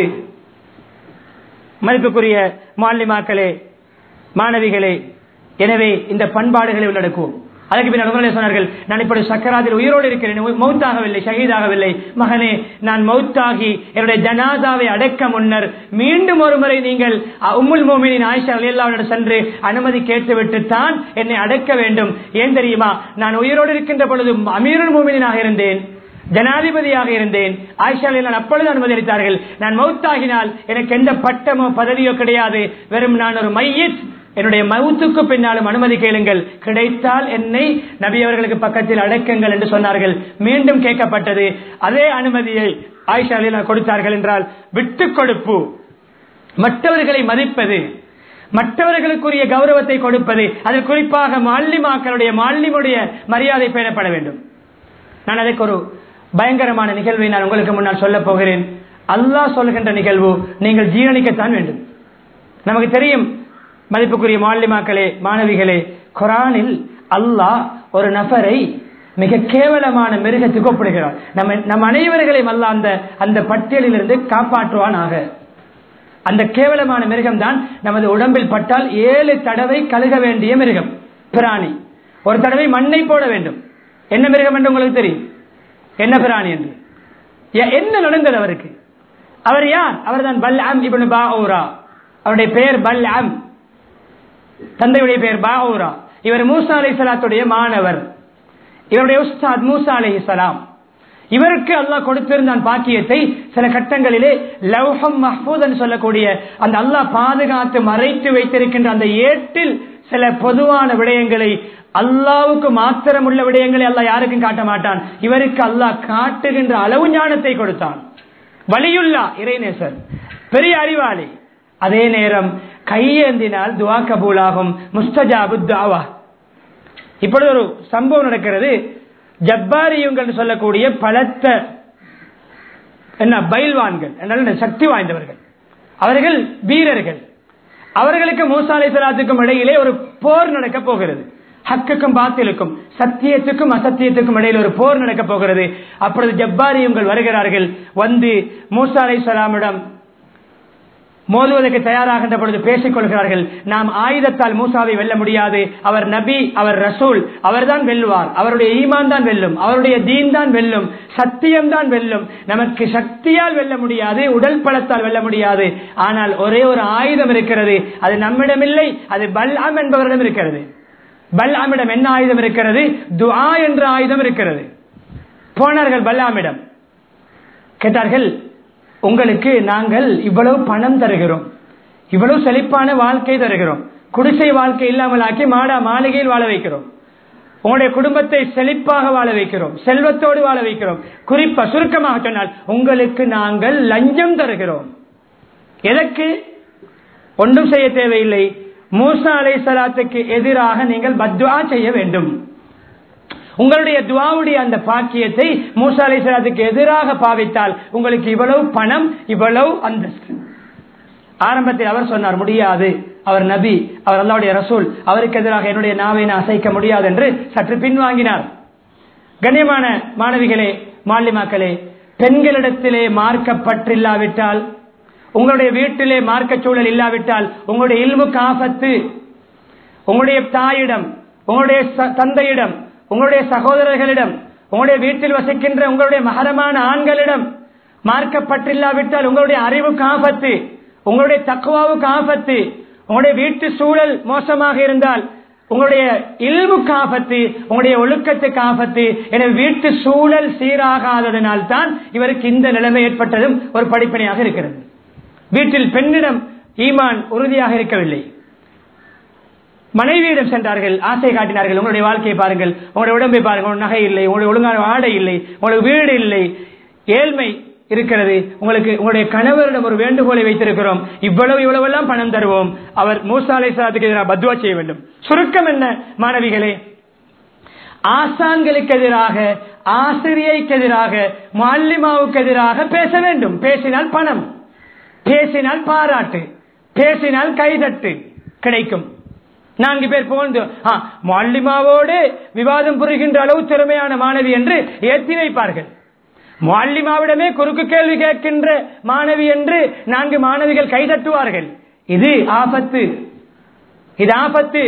மதிப்புக்குரிய மாலிமாக்களே, மாணவிகளே, எனவே இந்த பண்பாடுகளை உள்ளடக்குவோம். அதற்கு பின்னர் சொன்னார்கள், நான் இப்படி சக்கராத்தில் உயிரோடு இருக்கிறேன், மௌத்தாகவில்லை, ஷஹீதாகவில்லை. மகனே, நான் மௌத்தாகி என்னுடைய ஜனாதாவை அடக்க முன்னர் மீண்டும் ஒரு முறை நீங்கள் உம்முல் மோமினின் ஆயிஷா ரலியல்லாஹு அன்ஹா சென்று அனுமதி கேட்டுவிட்டு தான் என்னை அடக்க வேண்டும். ஏன் தெரியுமா? நான் உயிரோடு இருக்கின்ற பொழுது அமீருல் மோமினாக இருந்தேன், ஜனாதிபதியாக இருந்தேன். ஆயிஷா ரலியல்லாஹு அப்பொழுது அனுமதி அளித்தார்கள். நான் மௌத்தாகினால் எனக்கு எந்த பட்டமோ பதவியோ கிடையாது, வெறும் நான் ஒரு மையத், என்னுடைய மவுத்துக்கு பின்னாலும் அனுமதி கேளுங்கள், கிடைத்தால் என்னை நபி அவர்களுக்கு பக்கத்தில் அடக்குங்கள் என்று சொன்னார்கள். மீண்டும் கேட்கப்பட்டது. அதே அனுமதியை ஆயிஷா ரலியல்லாஹு கொடுத்தார்கள். என்றால் விட்டுக் கொடுப்பு, மற்றவர்களை மதிப்பது, மற்றவர்களுக்குரிய கௌரவத்தை கொடுப்பது, அது குறிப்பாக மாலிமாக்களுடைய மாலிமுடைய மரியாதை பேணப்பட வேண்டும். நான் அதற்கு ஒரு பயங்கரமான நிகழ்வை நான் உங்களுக்கு முன்னால் சொல்ல போகிறேன். அல்லாஹ் சொல்கின்ற நிகழ்வு நீங்கள் ஜீரணிக்கத்தான் வேண்டும். நமக்கு தெரியும் மதிப்புக்குரிய மாலிமாக்களே, மாணவிகளே, குர்ஆனில் அல்லாஹ் ஒரு நபரை மிக கேவலமான மிருகத்துக்கு ஒப்பிடுகிறார். நம்ம நம் அனைவர்களையும் அல்லாஹ் அந்த அந்த பட்டியலில் இருந்து காப்பாற்றுவானாக. அந்த கேவலமான மிருகம் தான் நமது உடம்பில் பட்டால் ஏழு தடவை கழுக வேண்டிய மிருகம், பிராணி. ஒரு தடவை மண்ணை போட வேண்டும். என்ன மிருகம் என்று உங்களுக்கு தெரியும், என்ன பிராணி என்று. என்ன நடந்தது அவருக்கு? அவர் யார்? அவர் தான் பல்அம் இப்னு பாஊரா. அவருடைய பெயர் பல்அம், தந்தையுடைய பெயர் பாஊரா. இவர் மூசா அலைஹிஸ்ஸலாத்துடைய மாணவர், இவருடைய உஸ்தாத் மூசா அலைஹிஸ்ஸலாம். இவருக்கு அல்லாஹ் கொடுத்திருந்தான் பாக்கியத்தை. சில கட்டங்களிலே லவ்ஹம் மஹ்பூஸ் என்று சொல்லக்கூடிய அந்த அல்லாஹ் பாதுகாத்து மறைத்து வைத்திருக்கின்ற அந்த ஏட்டில் சில பொதுவான விடயங்களை, அல்லாவுக்கு மாத்திரம் உள்ள விடயங்களை அல்லாஹ் யாருக்கும் காட்ட மாட்டான். இவருக்கு அல்லாஹ் காட்டுகின்ற அளவு ஞானத்தை கொடுத்தான். வலியுல்லா, இறைநேசர், பெரிய அறிவாளி, அதே நேரம் கையேந்தினால் துஆ கபூலாகும். முஸ்தஜாபு துஆவா. இப்பொழுது ஒரு சம்பவம் நடக்கிறது. ஜப்பாரியுங்கள் சொல்லக்கூடிய பலத்த என்ன பைல்வான்கள், நல்ல சக்தி வாய்ந்தவர்கள், அவர்கள் வீரர்கள். அவர்களுக்கு மூசா அலைஹிஸ்ஸலாத்துக்கும் இடையிலே ஒரு போர் நடக்க போகிறது. ஹக்குக்கும் பாத்திலுக்கும், சத்தியத்துக்கும் அசத்தியத்துக்கும் இடையில் ஒரு போர் நடக்க போகிறது. அப்பொழுது ஜப்பாரியுங்கள் வருகிறார்கள். வந்து மூசா அலைஹிஸ்ஸலாமிடம் மோதுவதற்கு தயாராகின்ற பொழுது பேசிக் கொள்கிறார்கள். நாம் ஆயுதத்தால் மூசாவை வெல்ல முடியாது, அவர் நபி, அவர் ரசூல், அவர்தான் வெல்லுவார், அவருடைய ஈமான் தான் வெல்லும், அவருடைய தீன் தான் வெல்லும், சத்தியம் தான் வெல்லும். நமக்கு சக்தியால் வெல்ல முடியாது, உடல் பலத்தால் வெல்ல முடியாது. ஆனால் ஒரே ஒரு ஆயுதம் இருக்கிறது, அது நம்மிடமில்லை, அது பல்ஆம் என்பவரிடம் இருக்கிறது. பல்ஆமிடம் என்ன ஆயுதம் இருக்கிறது? துஆ என்ற ஆயுதம் இருக்கிறது. போனார்கள் பல்ஆமிடம், கேட்டார்கள், உங்களுக்கு நாங்கள் இவ்வளவு பணம் தருகிறோம், இவ்வளவு செழிப்பான வாழ்க்கை தருகிறோம், குடிசை வாழ்க்கை இல்லாமல் ஆக்கி மாடா மாளிகையில் வாழ வைக்கிறோம், உங்களுடைய குடும்பத்தை செழிப்பாக வாழ வைக்கிறோம், செல்வத்தோடு வாழ வைக்கிறோம். குறிப்பா சுருக்கமாக சொன்னால் உங்களுக்கு நாங்கள் லஞ்சம் தருகிறோம். எதற்கு? ஒன்றும் செய்ய தேவையில்லை, மூசா அலைஹிஸ்ஸலாத்துக்கு எதிராக நீங்கள் பத்வா செய்ய வேண்டும். உங்களுடைய துஆவுடைய அந்த பாக்கியத்தை மூசா அலைஹிஸ்ஸலாத்துக்கு எதிராக பாவித்தால் உங்களுக்கு இவ்வளவு பணம், இவ்வளவு அந்தஸ்து. ஆரம்பத்தில் அவர் சொன்னார், முடியாது, அவர் நபி, அவர் அல்லாஹ்வுடைய ரசூல், அவருக்கு எதிராக என்னுடைய நாவை நான் அசைக்க முடியாது என்று சற்று பின்வாங்கினார். கண்ணியமான மாணவிகளே, மாலிமாக்களே, பெண்களிடத்திலே மார்க்கப்பற்றில்லாவிட்டால், உங்களுடைய வீட்டிலே மார்க்க சூழல் இல்லாவிட்டால், உங்களுடைய இல்முக்கு ஆபத்து. உங்களுடைய தாயிடம், உங்களுடைய தந்தையிடம், உங்களுடைய சகோதரர்களிடம், உங்களுடைய வீட்டில் வசிக்கின்ற உங்களுடைய மஹரமான ஆண்களிடம் மார்க்கப்பட்டில்லாவிட்டால் உங்களுடைய அறிவுக்கு ஆபத்து, உங்களுடைய தக்வாவுக்கு ஆபத்து. உங்களுடைய வீட்டு சூழல் மோசமாக இருந்தால் உங்களுடைய இல்முக்கு ஆபத்து, உங்களுடைய ஒழுக்கத்துக்கு ஆபத்து. எனவே வீட்டு சூழல் சீராகாததனால் தான் இவருக்கு இந்த நிலைமை ஏற்பட்டதும் ஒரு படிப்பினையாக இருக்கிறது. வீட்டில் பெண்ணிடம் ஈமான் உறுதியாக இருக்கவில்லை. மனைவியிடம் சென்றார்கள், ஆசை காட்டினார்கள், உங்களுடைய வாழ்க்கையை பாருங்கள், உங்களுடைய உடம்பை பாருங்கள், உங்களுக்கு நகை இல்லை, உங்களுக்கு ஒழுங்கான ஆடை இல்லை, உங்களுக்கு வீடு இல்லை, ஏழ்மை இருக்கிறது. உங்களுக்கு உங்களுடைய கணவரிடம் ஒரு வேண்டுகோளை வைத்திருக்கிறோம், இவ்வளவு இவ்வளவெல்லாம் பணம் தருவோம். அவர் மூசா அலைஹிஸ்ஸலாத்துக்கு எதிராக பத்வா செய்ய வேண்டும். சுருக்கம் என்ன மாணவிகளே? ஆசான்களுக்கு எதிராக, ஆசிரியைக்கு எதிராக, முஅல்லிமாவுக்கு எதிராக பேச வேண்டும். பேசினால் பணம், பேசினால் பாராட்டு, பேசினால் கைதட்டு கிடைக்கும். நான்கு பேர் போன்று முஅல்லிமாவோடு விவாதம் புரிகின்ற அளவு திறமையான மாணவி என்று ஏற்றி வைப்பார்கள். முஅல்லிமாவிடமே குறுக்கு கேள்வி கேட்கின்ற மாணவி என்று நான்கு மாணவிகள் கைதட்டுவார்கள். இது ஆபத்து, இது ஆபத்து,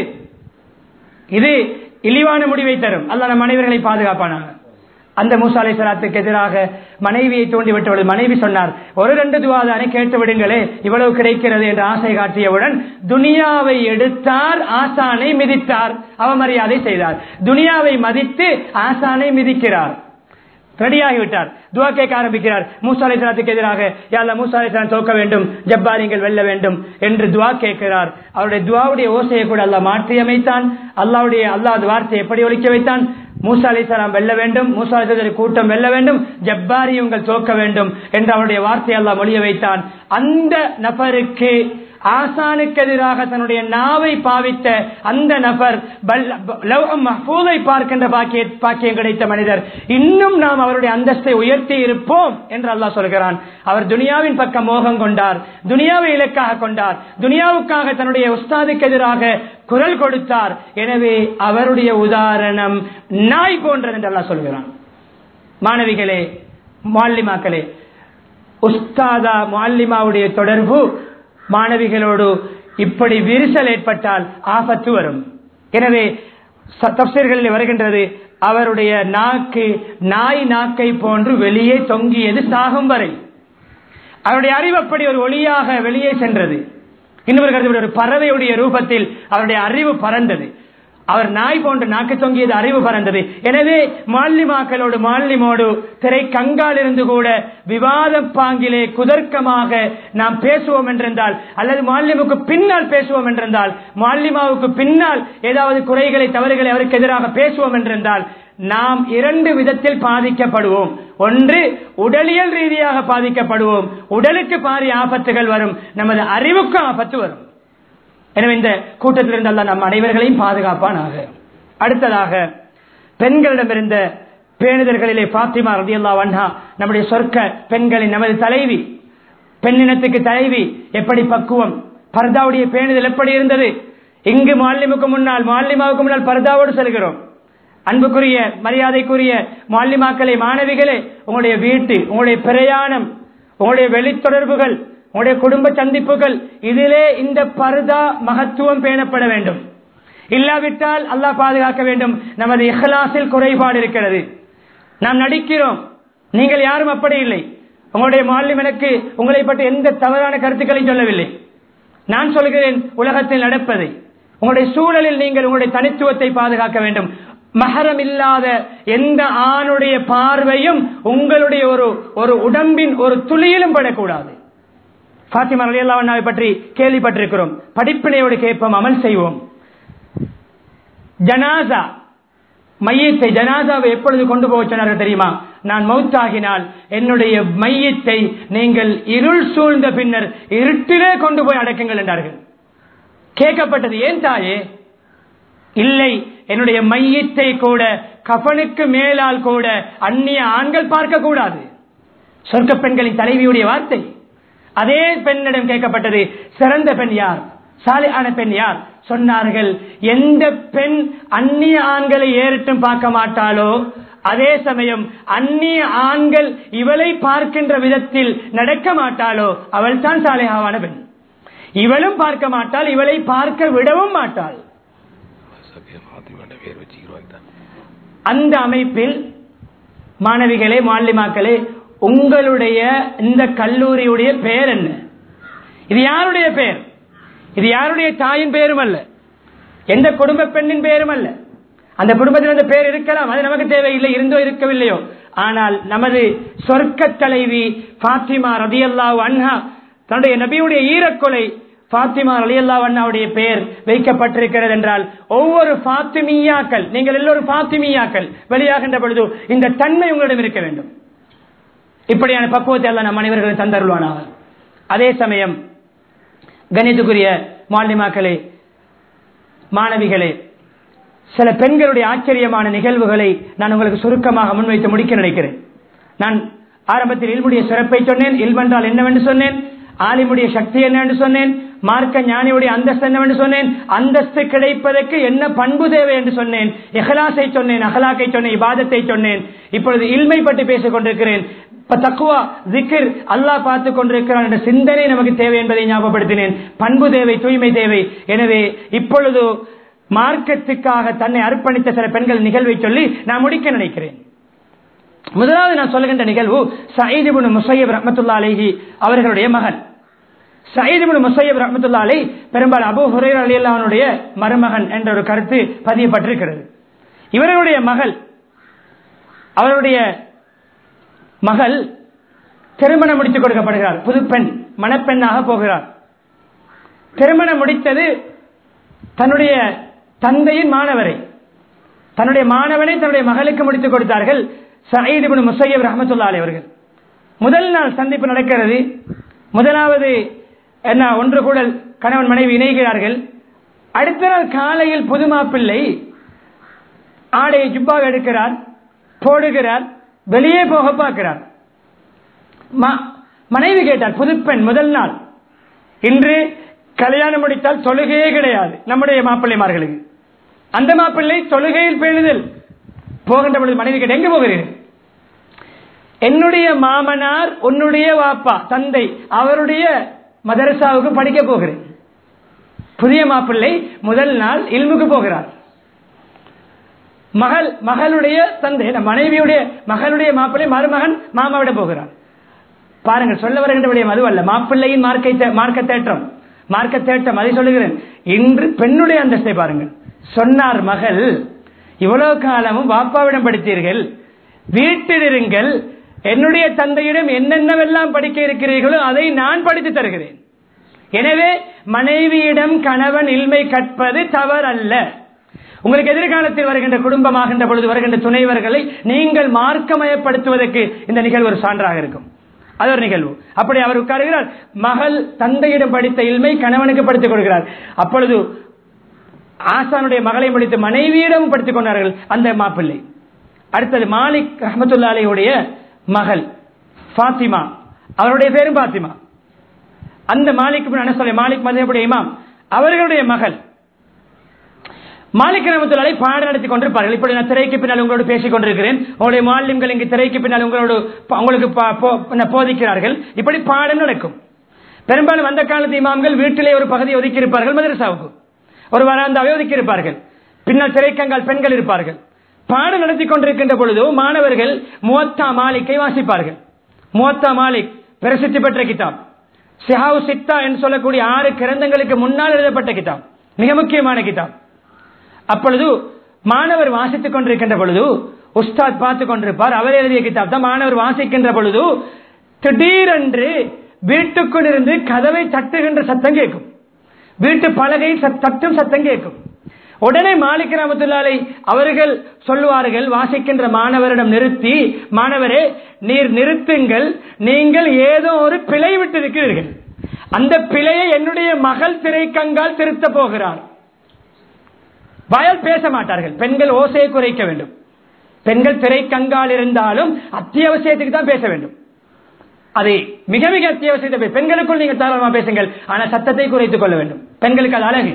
இது இழிவான முடிவை தரும். அல்லாஹ் நம் மனைவிகளை பாதுகாப்பானாக. அந்த மூசா அலைஹிஸ்ஸலாத்துக்கு எதிராக மனைவியை தூண்டிவிட்டவள் மனைவி சொன்னார், ஒரு ரெண்டு துவாதானே கேட்டு விடுங்களே, இவ்வளவு கிடைக்கிறது என்று ஆசை காட்டியவுடன் துனியாவை எடுத்தார், ஆசானை மிதித்தார், அவமரியாதை செய்தார். துனியாவை மதித்து ஆசானை மிதிக்கிறார். ரெடியாகிவிட்டார், துவா கேட்க ஆரம்பிக்கிறார். மூசா அலைஹிஸ்ஸலாத்துக்கு எதிராக, யா அல்லாஹ் மூசா அலைஹிஸ்ஸலாம் தோற்க வேண்டும், ஜப்பாரிங்கள் வெல்ல வேண்டும் என்று துவா கேட்கிறார். அவருடைய துவாவுடைய ஓசையை கூட அல்லாஹ் மாற்றி அமைத்தான். அல்லாஹ்வுடைய அல்லாஹ் வார்த்தையை எப்படி ஒலிக்க வைத்தான்? மூசா அலைஹிஸ்ஸலாம் வெல்ல வேண்டும், மூசா அலைஹிஸ்ஸலாம் கூட்டம் வெல்ல வேண்டும், ஜப்பாரியுங்கள் தோற்க வேண்டும் என்று அவருடைய வார்த்தையை அல்லாஹ் மொழிய வைத்தான். அந்த நபருக்கு, ஆசானுக்கு எதிராக தன்னுடைய நாவை பாவித்த அந்த நபர் மஹ்பூதை பார்க்கின்ற பாக்கியம் கிடைத்த மனிதர், இன்னும் நாம் அவருடைய அந்தஸ்தை உயர்த்தி இருப்போம் என்று அல்லாஹ் சொல்கிறான். அவர் துனியாவின் பக்கம் மோகம் கொண்டார், துனியாவை இலக்காக கொண்டார், துனியாவுக்காக தன்னுடைய உஸ்தாதுக்கு எதிராக குரல் கொடுத்தார். எனவே அவருடைய உதாரணம் நாய் போன்றது என்று அல்லாஹ் சொல்கிறான். மாணவிகளே, முஅல்லிமாக்களே, உஸ்தாதா முஅல்லிமாவுடைய தொடர்பு மாணவிகளோடு இப்படி விரிசல் ஏற்பட்டால் ஆபத்து வரும். எனவே தஃசீர்களில் வருகின்றது, அவருடைய நாக்கு நாய் நாக்கை போன்று வெளியே தொங்கியது சாகும் வரை. அவருடைய அறிவு அப்படி ஒரு ஒளியாக வெளியே சென்றது. இன்னொரு கருத்து, ஒரு பறவையுடைய ரூபத்தில் அவருடைய அறிவு பறந்தது. அவர் நாய் போன்று நாக்கு தொங்கியது, அறிவு பறந்தது. எனவே முஅல்லிமாக்களோடு முஅல்லிமோடு திரை கங்கால் இருந்து கூட விவாத பாங்கிலே குதர்க்கமாக நாம் பேசுவோம் என்றிருந்தால், அல்லது முஅல்லிமுக்கு பின்னால் பேசுவோம் என்றிருந்தால், முஅல்லிமாவுக்கு பின்னால் ஏதாவது குறைகளை தவறுகளை அவருக்கு எதிராக பேசுவோம் என்றிருந்தால், நாம் இரண்டு விதத்தில் பாதிக்கப்படுவோம். ஒன்று, உடலியல் ரீதியாக பாதிக்கப்படுவோம். உடலுக்கு பாரிய ஆபத்துகள் வரும், நமது அறிவுக்கு ஆபத்து வரும். எனவே இந்த கூட்டத்திலிருந்து அல்லாஹ் நம் அனைவர்களையும் பாதுகாப்பானாக. அடுத்ததாக, பெண்களிடமிருந்த பேணுதல்களிலே பாத்திமா ரலியல்லாஹு அன்ஹா நம்முடைய சொர்க்க பெண்களின் நமது தலைவி, பெண்ணினத்துக்கு தலைவி. எப்படி பக்குவம், பர்தாவுடைய பேணுதல் எப்படி இருந்தது. இங்கு முஅல்லிமுக்கு முன்னால், முஅல்லிமாவுக்கு முன்னால் பர்தாவோடு செல்கிறோம். அன்புக்குரிய மரியாதைக்குரிய முஅல்லிமாக்களே, மாணவிகளே, உங்களுடைய வீட்டு, உங்களுடைய பிரயாணம், உங்களுடைய வெளித்தொடர்புகள், உங்களுடைய குடும்ப சந்திப்புகள், இதிலே இந்த பர்தா மகத்துவம் பேணப்பட வேண்டும். இல்லாவிட்டால் அல்லாஹ் பாதுகாக்க வேண்டும், நமது இஹ்லாஸில் குறைபாடு இருக்கிறது. நாம் நடிக்கிறோம், நீங்கள் யாரும் அப்படி இல்லை. உங்களுடைய முஅல்லிம் எனக்கு உங்களை பற்றி எந்த தவறான கருத்துக்களை சொல்லவில்லை. நான் சொல்கிறேன் உலகத்தில் நடப்பதை. உங்களுடைய சூழலில் நீங்கள் உங்களுடைய தனித்துவத்தை பாதுகாக்க வேண்டும். மஹரம் இல்லாத எந்த ஆணுடைய பார்வையும் உங்களுடைய ஒரு ஒரு உடம்பின் ஒரு துளியிலும் படக்கூடாது. ஃபாத்திமா ரலியல்லாஹு அன்ஹாவை பற்றி கேள்விப்பட்டிருக்கிறோம். படிப்பினையோடு கேட்போம், அமல் செய்வோம். ஜனாசா, மையத்தை, ஜனாசாவை எப்பொழுது கொண்டு போக சொன்னார்கள் தெரியுமா? நான் மௌத்தாகினால் என்னுடைய மையத்தை நீங்கள் இருள் சூழ்ந்த பின்னர் இருட்டிலே கொண்டு போய் அடக்குங்கள் என்றார்கள். கேட்கப்பட்டது, ஏன் தாயே? இல்லை, என்னுடைய மையத்தை கூட கஃனுக்கு மேலால் கூட அந்நிய ஆண்கள் பார்க்க கூடாது. சொர்க்க பெண்களின் தலைவியுடைய வார்த்தை. அதே பெண்ணிடம் கேட்கப்பட்டது, சிறந்த பெண் யார், சாலிஹான பெண் யார்? சொன்னார்கள், எந்த பெண் அந்நிய ஆண்களை ஏறிட்டும் பார்க்க மாட்டாளோ, அதே சமயம் அந்நிய ஆண்கள் இவளை பார்க்கின்ற விதத்தில் நடக்க மாட்டாளோ, அவள் தான் சாலிஹாவான பெண். இவளும் பார்க்க மாட்டாள், இவளை பார்க்க விடவும் மாட்டாள். அந்த அமைப்பில் மாணவிகளே, முஅல்லிமாக்களே, உங்களுடைய இந்த கல்லூரியுடைய பெயர் என்ன? இது யாருடைய பெயர்? இது யாருடைய தாயின் பெயரும் அல்ல, எந்த குடும்ப பெண்ணின் பெயரும் அல்ல. அந்த குடும்பத்தில் அந்த பெயர் இருக்கலாம், அது நமக்கு தேவையில்லை, இருந்தோ இருக்கவில்லையோ. ஆனால் நமது சொர்க்க தலைவி ஃபாத்திமா ரலியல்லாஹு அன்ஹா, தன்னுடைய நபியுடைய ஈரக்கொலை ஃபாத்திமா ரலியல்லாஹு அன்ஹாவுடைய பெயர் வைக்கப்பட்டிருக்கிறது என்றால், ஒவ்வொரு ஃபாத்திமியாக்கள், நீங்கள் எல்லோரும் ஃபாத்திமியாக்கள் வெளியாகின்ற பொழுது இந்த தன்மை உங்களிடம் இருக்க வேண்டும். இப்படியான பக்குவத்தை அல்லாஹ் நம் அனைவர்களும் தந்தருள்வானாக. அதே சமயம் கணித்துக்குரிய முஅல்லிமாக்களே, மாணவிகளே, சில பெண்களுடைய ஆச்சரியமான நிகழ்வுகளை நான் உங்களுக்கு சுருக்கமாக முன்வைத்து முடிக்க நினைக்கிறேன். நான் ஆரம்பத்தில் இல்முடைய சிறப்பை சொன்னேன், இல்மென்றால் என்னவென்று சொன்னேன், ஆலிமுடைய சக்தி என்னவென்று சொன்னேன், மார்க்க ஞானியுடைய அந்தஸ்து என்னவென்று சொன்னேன், அந்தஸ்து கிடைப்பதற்கு என்ன பண்பு தேவை என்று சொன்னேன், இஹ்லாஸை சொன்னேன், அஹ்லாக்கை சொன்னேன், இபாதத்தை சொன்னேன். இப்பொழுது இல்மை பற்றி பேசிக் கொண்டிருக்கிறேன். தக்வா, ஜிக்ர், அல்லாஹ் பார்த்துக் கொண்டிருக்கிறான் என்ற சிந்தனை நமக்கு தேவை என்பதை ஞாபகப்படுத்தினேன். பண்பு தேவை, தூய்மை தேவை. எனவே இப்பொழுது மார்க்கத்துக்காக தன்னை அர்ப்பணித்த சில பெண்கள் நிகழ்வை சொல்லி நான் முடிக்க நினைக்கிறேன். முதலாவது நான் சொல்லுகின்ற நிகழ்வு சயீத் இப்னு முஸய்யிப் ரஹ்மத்துல்லாஹி அலைஹி அவர்களுடைய மகன். சயீத் இப்னு முஸய்யிப் ரஹ்மத்துல்லாஹி அலைஹி பெரும்பாலும் அபூ ஹுரைரா ரலியல்லாஹு அன்ஹுடைய மருமகன் என்ற ஒரு கருத்து பதியப்பட்டிருக்கிறது. இவருடைய மகள், அவருடைய மகள் திருமணம் முடித்துக் கொடுக்கப்படுகிறார். புது பெண், மணப்பெண்ணாக போகிறார். திருமணம் முடித்தது தன்னுடைய தந்தையின் மாணவரை, தன்னுடைய மாணவனை தன்னுடைய மகளுக்கு முடித்துக் கொடுத்தார்கள் சயீத் இப்னு முஸய்யிப் ரஹ்மத்துல்லாஹி அலைஹி அவர்கள். முதல் நாள் சந்திப்பு நடக்கிறது. முதலாவது என்ன, ஒன்று கூட கணவன் மனைவி இணைகிறார்கள். அடுத்த நாள் காலையில் புது மாப்பிள்ளை ஆடையை ஜுப்பாக எடுக்கிறார், போடுகிறார், வெளியே போக பார்க்கிறார். மனைவி கேட்டார், புதுப்பெண் முதல் நாள், இன்று கல்யாணம் முடித்தால் தொழுகையே கிடையாது நம்முடைய மாப்பிள்ளைமார்களுக்கு. அந்த மாப்பிள்ளை தொழுகையில் பேணுதல். போகின்ற பொழுது மனைவி கேட்ட, எங்க போகிறீர்கள்? என்னுடைய மாமனார், உன்னுடைய வாப்பா தந்தை, அவருடைய மதரசாவுக்கு படிக்க போகிறேன். புதிய மாப்பிள்ளை முதல் நாள் இல்முக்கு போகிறார். மகள், மகளுடைய தந்தை, மனைவியுடைய மகளுடைய மாப்பிள்ளை மருமகன் மாமாவிட போகிறார். பாருங்கள், சொல்ல வருகின்ற விடயம் அதுவல்ல, மாப்பிள்ளையின் மார்க்க மார்க்க தேற்றம், மார்க்க தேட்டம், அதை சொல்லுகிறேன். இன்று பெண்ணுடைய அந்தஸ்தை பாருங்கள். சொன்னார் மகள், இவ்வளவு காலமும் பாப்பாவிடம் படித்தீர்கள், வீட்டில் இருங்கள், என்னுடைய தந்தையிடம் என்னென்னவெல்லாம் படிக்க இருக்கிறீர்களோ அதை நான் படித்து தருகிறேன். எனவே மனைவியிடம் கணவன் இல்மை கற்பது தவறல்ல. உங்களுக்கு எதிர்காலத்தில் வருகின்ற குடும்பமாகின்ற பொழுது வருகின்ற துணைவர்களை நீங்கள் மார்க்கமயப்படுத்துவதற்கு இந்த நிகழ்வு ஒரு சான்றாக இருக்கும். அது ஒரு நிகழ்வு. அப்படி அவர் உட்காருகிறார். மகள் தந்தையிடம் படித்த இல்மை கணவனுக்கு படித்துக் கொடுக்கிறார். அப்பொழுது ஆசானுடைய மகளை படித்து மனைவியிடம் படித்துக் கொண்டார்கள் அந்த மாப்பிள்ளை. அடுத்தது மாலிக் ரஹ்மத்துல்லாஹி அலைஹியுடைய மகள் ஃபாத்திமா, அவருடைய பேரும் ஃபாத்திமா. அந்த மாலிக் இப்னு அனஸ் மாலிக் மதஹபுடைய இமாம் அவர்களுடைய மகள் மாலிக் ரஹ்மத்துல்லாஹி அலைஹி பாடம் நடத்தி கொண்டிருப்பார்கள். இப்படி நான் திரைக்கு பின்னால் உங்களோடு பேசிக் கொண்டிருக்கிறேன். உங்களுடைய மாலிம்கள் இங்கு திரைக்கு பின்னால் உங்களோடு உங்களுக்கு போதிக்கிறார்கள். இப்படி பாடம் நடக்கும். பெரும்பாலும் அந்த காலத்து இமாம்கள் வீட்டிலே ஒரு பகுதியை ஒதுக்கி இருப்பார்கள், மதரசாவுக்கு ஒரு வராந்தாவை ஒதுக்கி இருப்பார்கள். பின்னால் திரைக்கங்கால் பெண்கள் இருப்பார்கள். பாடம் நடத்தி கொண்டிருக்கின்ற பொழுது மாணவர்கள் முவத்தா மாலிக்கை வாசிப்பார்கள். முவத்தா மாலிக் பிரசித்தி பெற்ற கிதாப், சிஹாவு சித்தா என்று சொல்லக்கூடிய ஆறு கிரந்தங்களுக்கு முன்னால் எழுதப்பட்ட கிதாப், மிக முக்கியமான கிதாப். அப்பொழுது மாணவர் வாசித்துக் கொண்டிருக்கின்ற பொழுது உஸ்தாத் பார்த்துக் கொண்டிருப்பார். அவர் எழுதிய கிதாப் தான். மாணவர் வாசிக்கின்ற பொழுது திடீரென்று வீட்டுக்குள் இருந்து கதவை தட்டுகின்ற சத்தம் கேட்கும். வீட்டு பலகை தட்டும் சத்தம் கேட்கும். உடனே மாலிக் ரஹ்மத்துல்லாஹி அலைஹி அவர்கள் சொல்லுவார்கள் வாசிக்கின்ற மாணவரிடம் நிறுத்தி, மாணவரே நீர் நிறுத்துங்கள், நீங்கள் ஏதோ ஒரு பிழை விட்டிருக்கிறீர்கள். அந்த பிழையை என்னுடைய மகள் திரைக்கங்கால் திருத்த போகிறார். வாயால் பேச மாட்டார்கள். பெண்கள் ஓசையை குறைக்க வேண்டும். பெண்கள் திரைக்கங்கால் இருந்தாலும் அத்தியாவசியத்துக்கு தான் பேச வேண்டும். அது மிக மிக அத்தியாவசியத்தை பெண்களுக்குள் நீங்கள் தாராளமாக பேசுங்கள், ஆனால் சத்தத்தை குறைத்துக் கொள்ள வேண்டும். பெண்களுக்கு அது அழகு.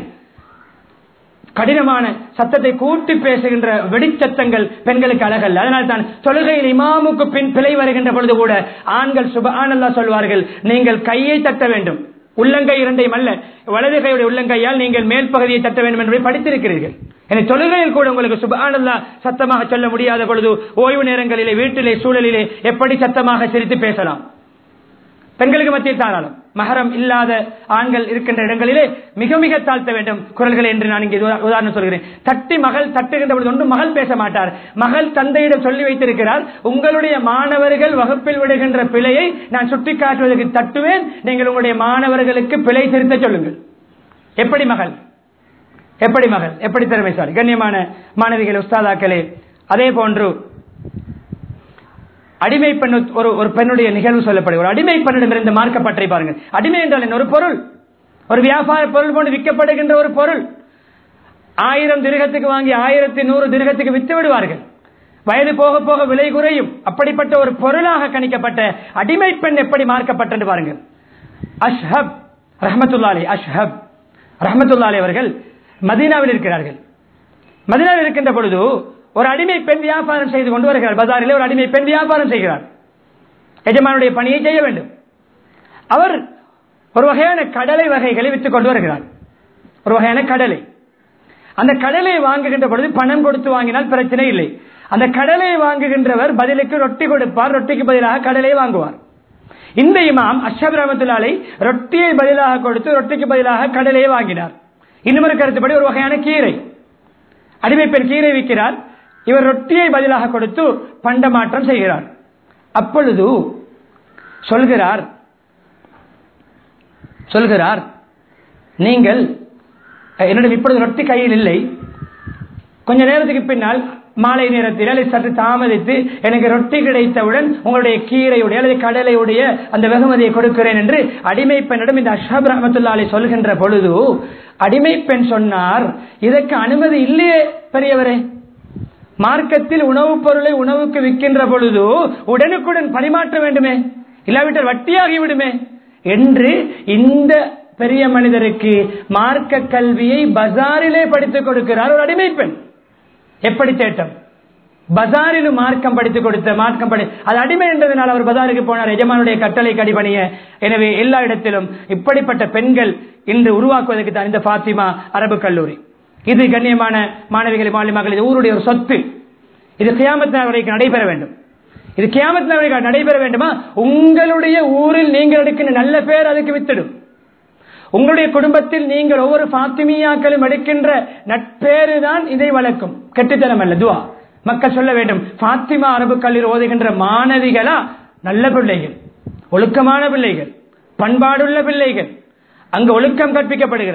கடினமான சத்தத்தை கூட்டி பேசுகின்ற வெடிச்சத்தங்கள் பெண்களுக்கு அழகல்ல. அதனால் தான் தொழுகையில் இமாமுக்கு பின் பிழை வருகின்ற பொழுது கூட ஆண்கள் சுப்ஹானல்லாஹ் சொல்வார்கள், நீங்கள் கையை தட்ட வேண்டும், உள்ளங்கை இரண்டையும் அல்ல, வலது கையுடைய உள்ளங்கையால் நீங்கள் மேல் பகுதியை தட்ட வேண்டும் என்று படித்திருக்கிறீர்கள். எனவே தொழுகையில் கூட உங்களுக்கு சுப்ஹானல்லாஹ் சத்தமாக சொல்ல முடியாத பொழுது ஓய்வு நேரங்களிலே வீட்டிலே சூழலிலே எப்படி சத்தமாக சிரித்து பேசலாம்? பெண்களுக்கு மத்தியில் தாராளம். மஹரம் இல்லாத ஆண்கள் இருக்கின்ற இடங்களிலே மிக மிக தாழ்த்த வேண்டும் குரல்களை என்று நான் இங்கே உதாரணம் சொல்கிறேன். தட்டி மகள் தட்டுகின்ற பொழுது ஒன்று மகள் பேச மாட்டார். மகள் தந்தையிடம் சொல்லி வைத்திருக்கிறார், உங்களுடைய மாணவர்கள் வகுப்பில் விடுகின்ற பிழையை நான் சுட்டிக்காட்டுவதற்கு தட்டுவேன், நீங்கள் உங்களுடைய மாணவர்களுக்கு பிழை திருத்த சொல்லுங்கள். எப்படி மகள் எப்படி மகள் எப்படி திறமைசாலி. கண்ணியமான மாணவிகள், உஸ்தாதாக்களே, அதே போன்று அடிமை பெண் ஒரு ஒரு பெண்ணுடைய நிகழ்வு சொல்லப்படுகிறது. ஒரு அடிமை பெண்ணிடமிருந்து மார்க்க பற்றி பாருங்கள். அடிமை என்றால் என்ன? ஒரு பொருள், ஒரு வியாபார பொருள் போன்று விற்கப்படுகின்ற ஒரு பொருள். ஆயிரம் திரகத்துக்கு வாங்கி ஆயிரத்தி நூறு திரகத்துக்கு வித்து விடுவார்கள். வயது போக போக விலை குறையும். அப்படிப்பட்ட ஒரு பொருளாக கணிக்கப்பட்ட அடிமை பெண் எப்படி மார்க்கப்பட்டது பாருங்கள். அஷ்ஹப் ரஹ்மத்துல்லாஹி அஷ்ஹப் ரஹ்மத்துல்லாஹி அவர்கள் மதீனாவில் இருக்கிறார்கள். மதீனாவில் இருக்கின்ற பொழுது ஒரு அடிமை பெண் வியாபாரம் செய்து கொண்டு வருகிறார். பஜாரிலே ஒரு அடிமை பெண் வியாபாரம் செய்கிறார். எஜமானுடைய பணியை செய்ய வேண்டும். அவர் ஒரு வகையான கடலை வகைகளை விற்றுக் கொண்டு வருகிறார். ஒரு வகையான கடலை. அந்த கடலை வாங்குகின்ற பொழுது பணம் கொடுத்து வாங்கினால் பிரச்சனை இல்லை. அந்த கடலை வாங்குகின்றவர் பதிலுக்கு ரொட்டி கொடுப்பார். ரொட்டிக்கு பதிலாக கடலை வாங்குவார். இந்த இமாம் அஷ்ஹப் ரஹ்மத்துல்லாஹி அலைஹி ரொட்டியை பதிலாக கொடுத்து ரொட்டிக்கு பதிலாக கடலையை வாங்கினார். இன்னொரு கருத்துப்படி ஒரு வகையான கீரை. அடிமை பெண் கீரை விற்கிறார். இவர் ரொட்டியை பதிலாக கொடுத்து பண்டமாற்றம் செய்கிறார். அப்பொழுது சொல்கிறார் சொல்கிறார் நீங்கள் என்னிடம் இப்பொழுது ரொட்டி கையில் இல்லை, கொஞ்ச நேரத்துக்கு பின்னால் மாலை நேரத்தில் அல்லது சற்று தாமதித்து எனக்கு ரொட்டி கிடைத்தவுடன் உங்களுடைய கீரையுடைய அல்லது கடலையுடைய அந்த வெகுமதியை கொடுக்கிறேன் என்று அடிமை பெண்ணிடம் இந்த அஷ்ஹப் ரஹ்மத்துல்லாஹி அலைஹி சொல்கின்ற பொழுது அடிமை பெண் சொன்னார், இதற்கு அனுமதி இல்லையே பெரியவரே. மார்க்கத்தில் உணவுப் பொருளை உணவுக்கு விற்கின்ற பொழுது உடனுக்குடன் பரிமாற்ற வேண்டுமே, இல்லாவிட்டால் வட்டியாகி விடுமே என்று இந்த பெரிய மனிதருக்கு மார்க்க கல்வியை பஜாரிலே படித்துக் கொடுக்கிறார் ஒரு அடிமை பெண். எப்படி தேட்டம்! பஜாரிலும் மார்க்கம் படித்துக் கொடுத்த மார்க்கம் படி அது அடிமை என்றதனால் அவர் பஜாருக்கு போனார் எஜமானுடைய கட்டளை கடிபணிய. எனவே எல்லா இடத்திலும் இப்படிப்பட்ட பெண்கள் இன்று உருவாக்குவதற்கு தான் இந்த ஃபாத்திமா அரபு கல்லூரி. இது கண்ணியமான மாணவிகளை மாலிமாக்கள், இது ஊருடைய ஒரு சொத்து. இது கியாமத் நாள் வரைக்கும் நடைபெற வேண்டும். இது கியாமத் நாள் வரைக்கும் நடைபெற வேண்டுமா? உங்களுடைய ஊரில் நீங்கள் எடுக்கின்ற நல்ல பேர் அதுக்கு வித்திடும். உங்களுடைய குடும்பத்தில் நீங்கள் ஒவ்வொரு ஃபாத்திமியாக்களும் எடுக்கின்ற நட்பேறு தான் இதை வளர்க்கும். கெட்டுத்தனம் அல்ல, துவா. மக்கள் சொல்ல வேண்டும், ஃபாத்திமா அரபு கல்லூரி ஓதுகின்ற மாணவிகளா நல்ல பிள்ளைகள், ஒழுக்கமான பிள்ளைகள், பண்பாடுள்ள பிள்ளைகள். அங்கு ஒழுக்கம் கற்பிக்கப்படுகிறது,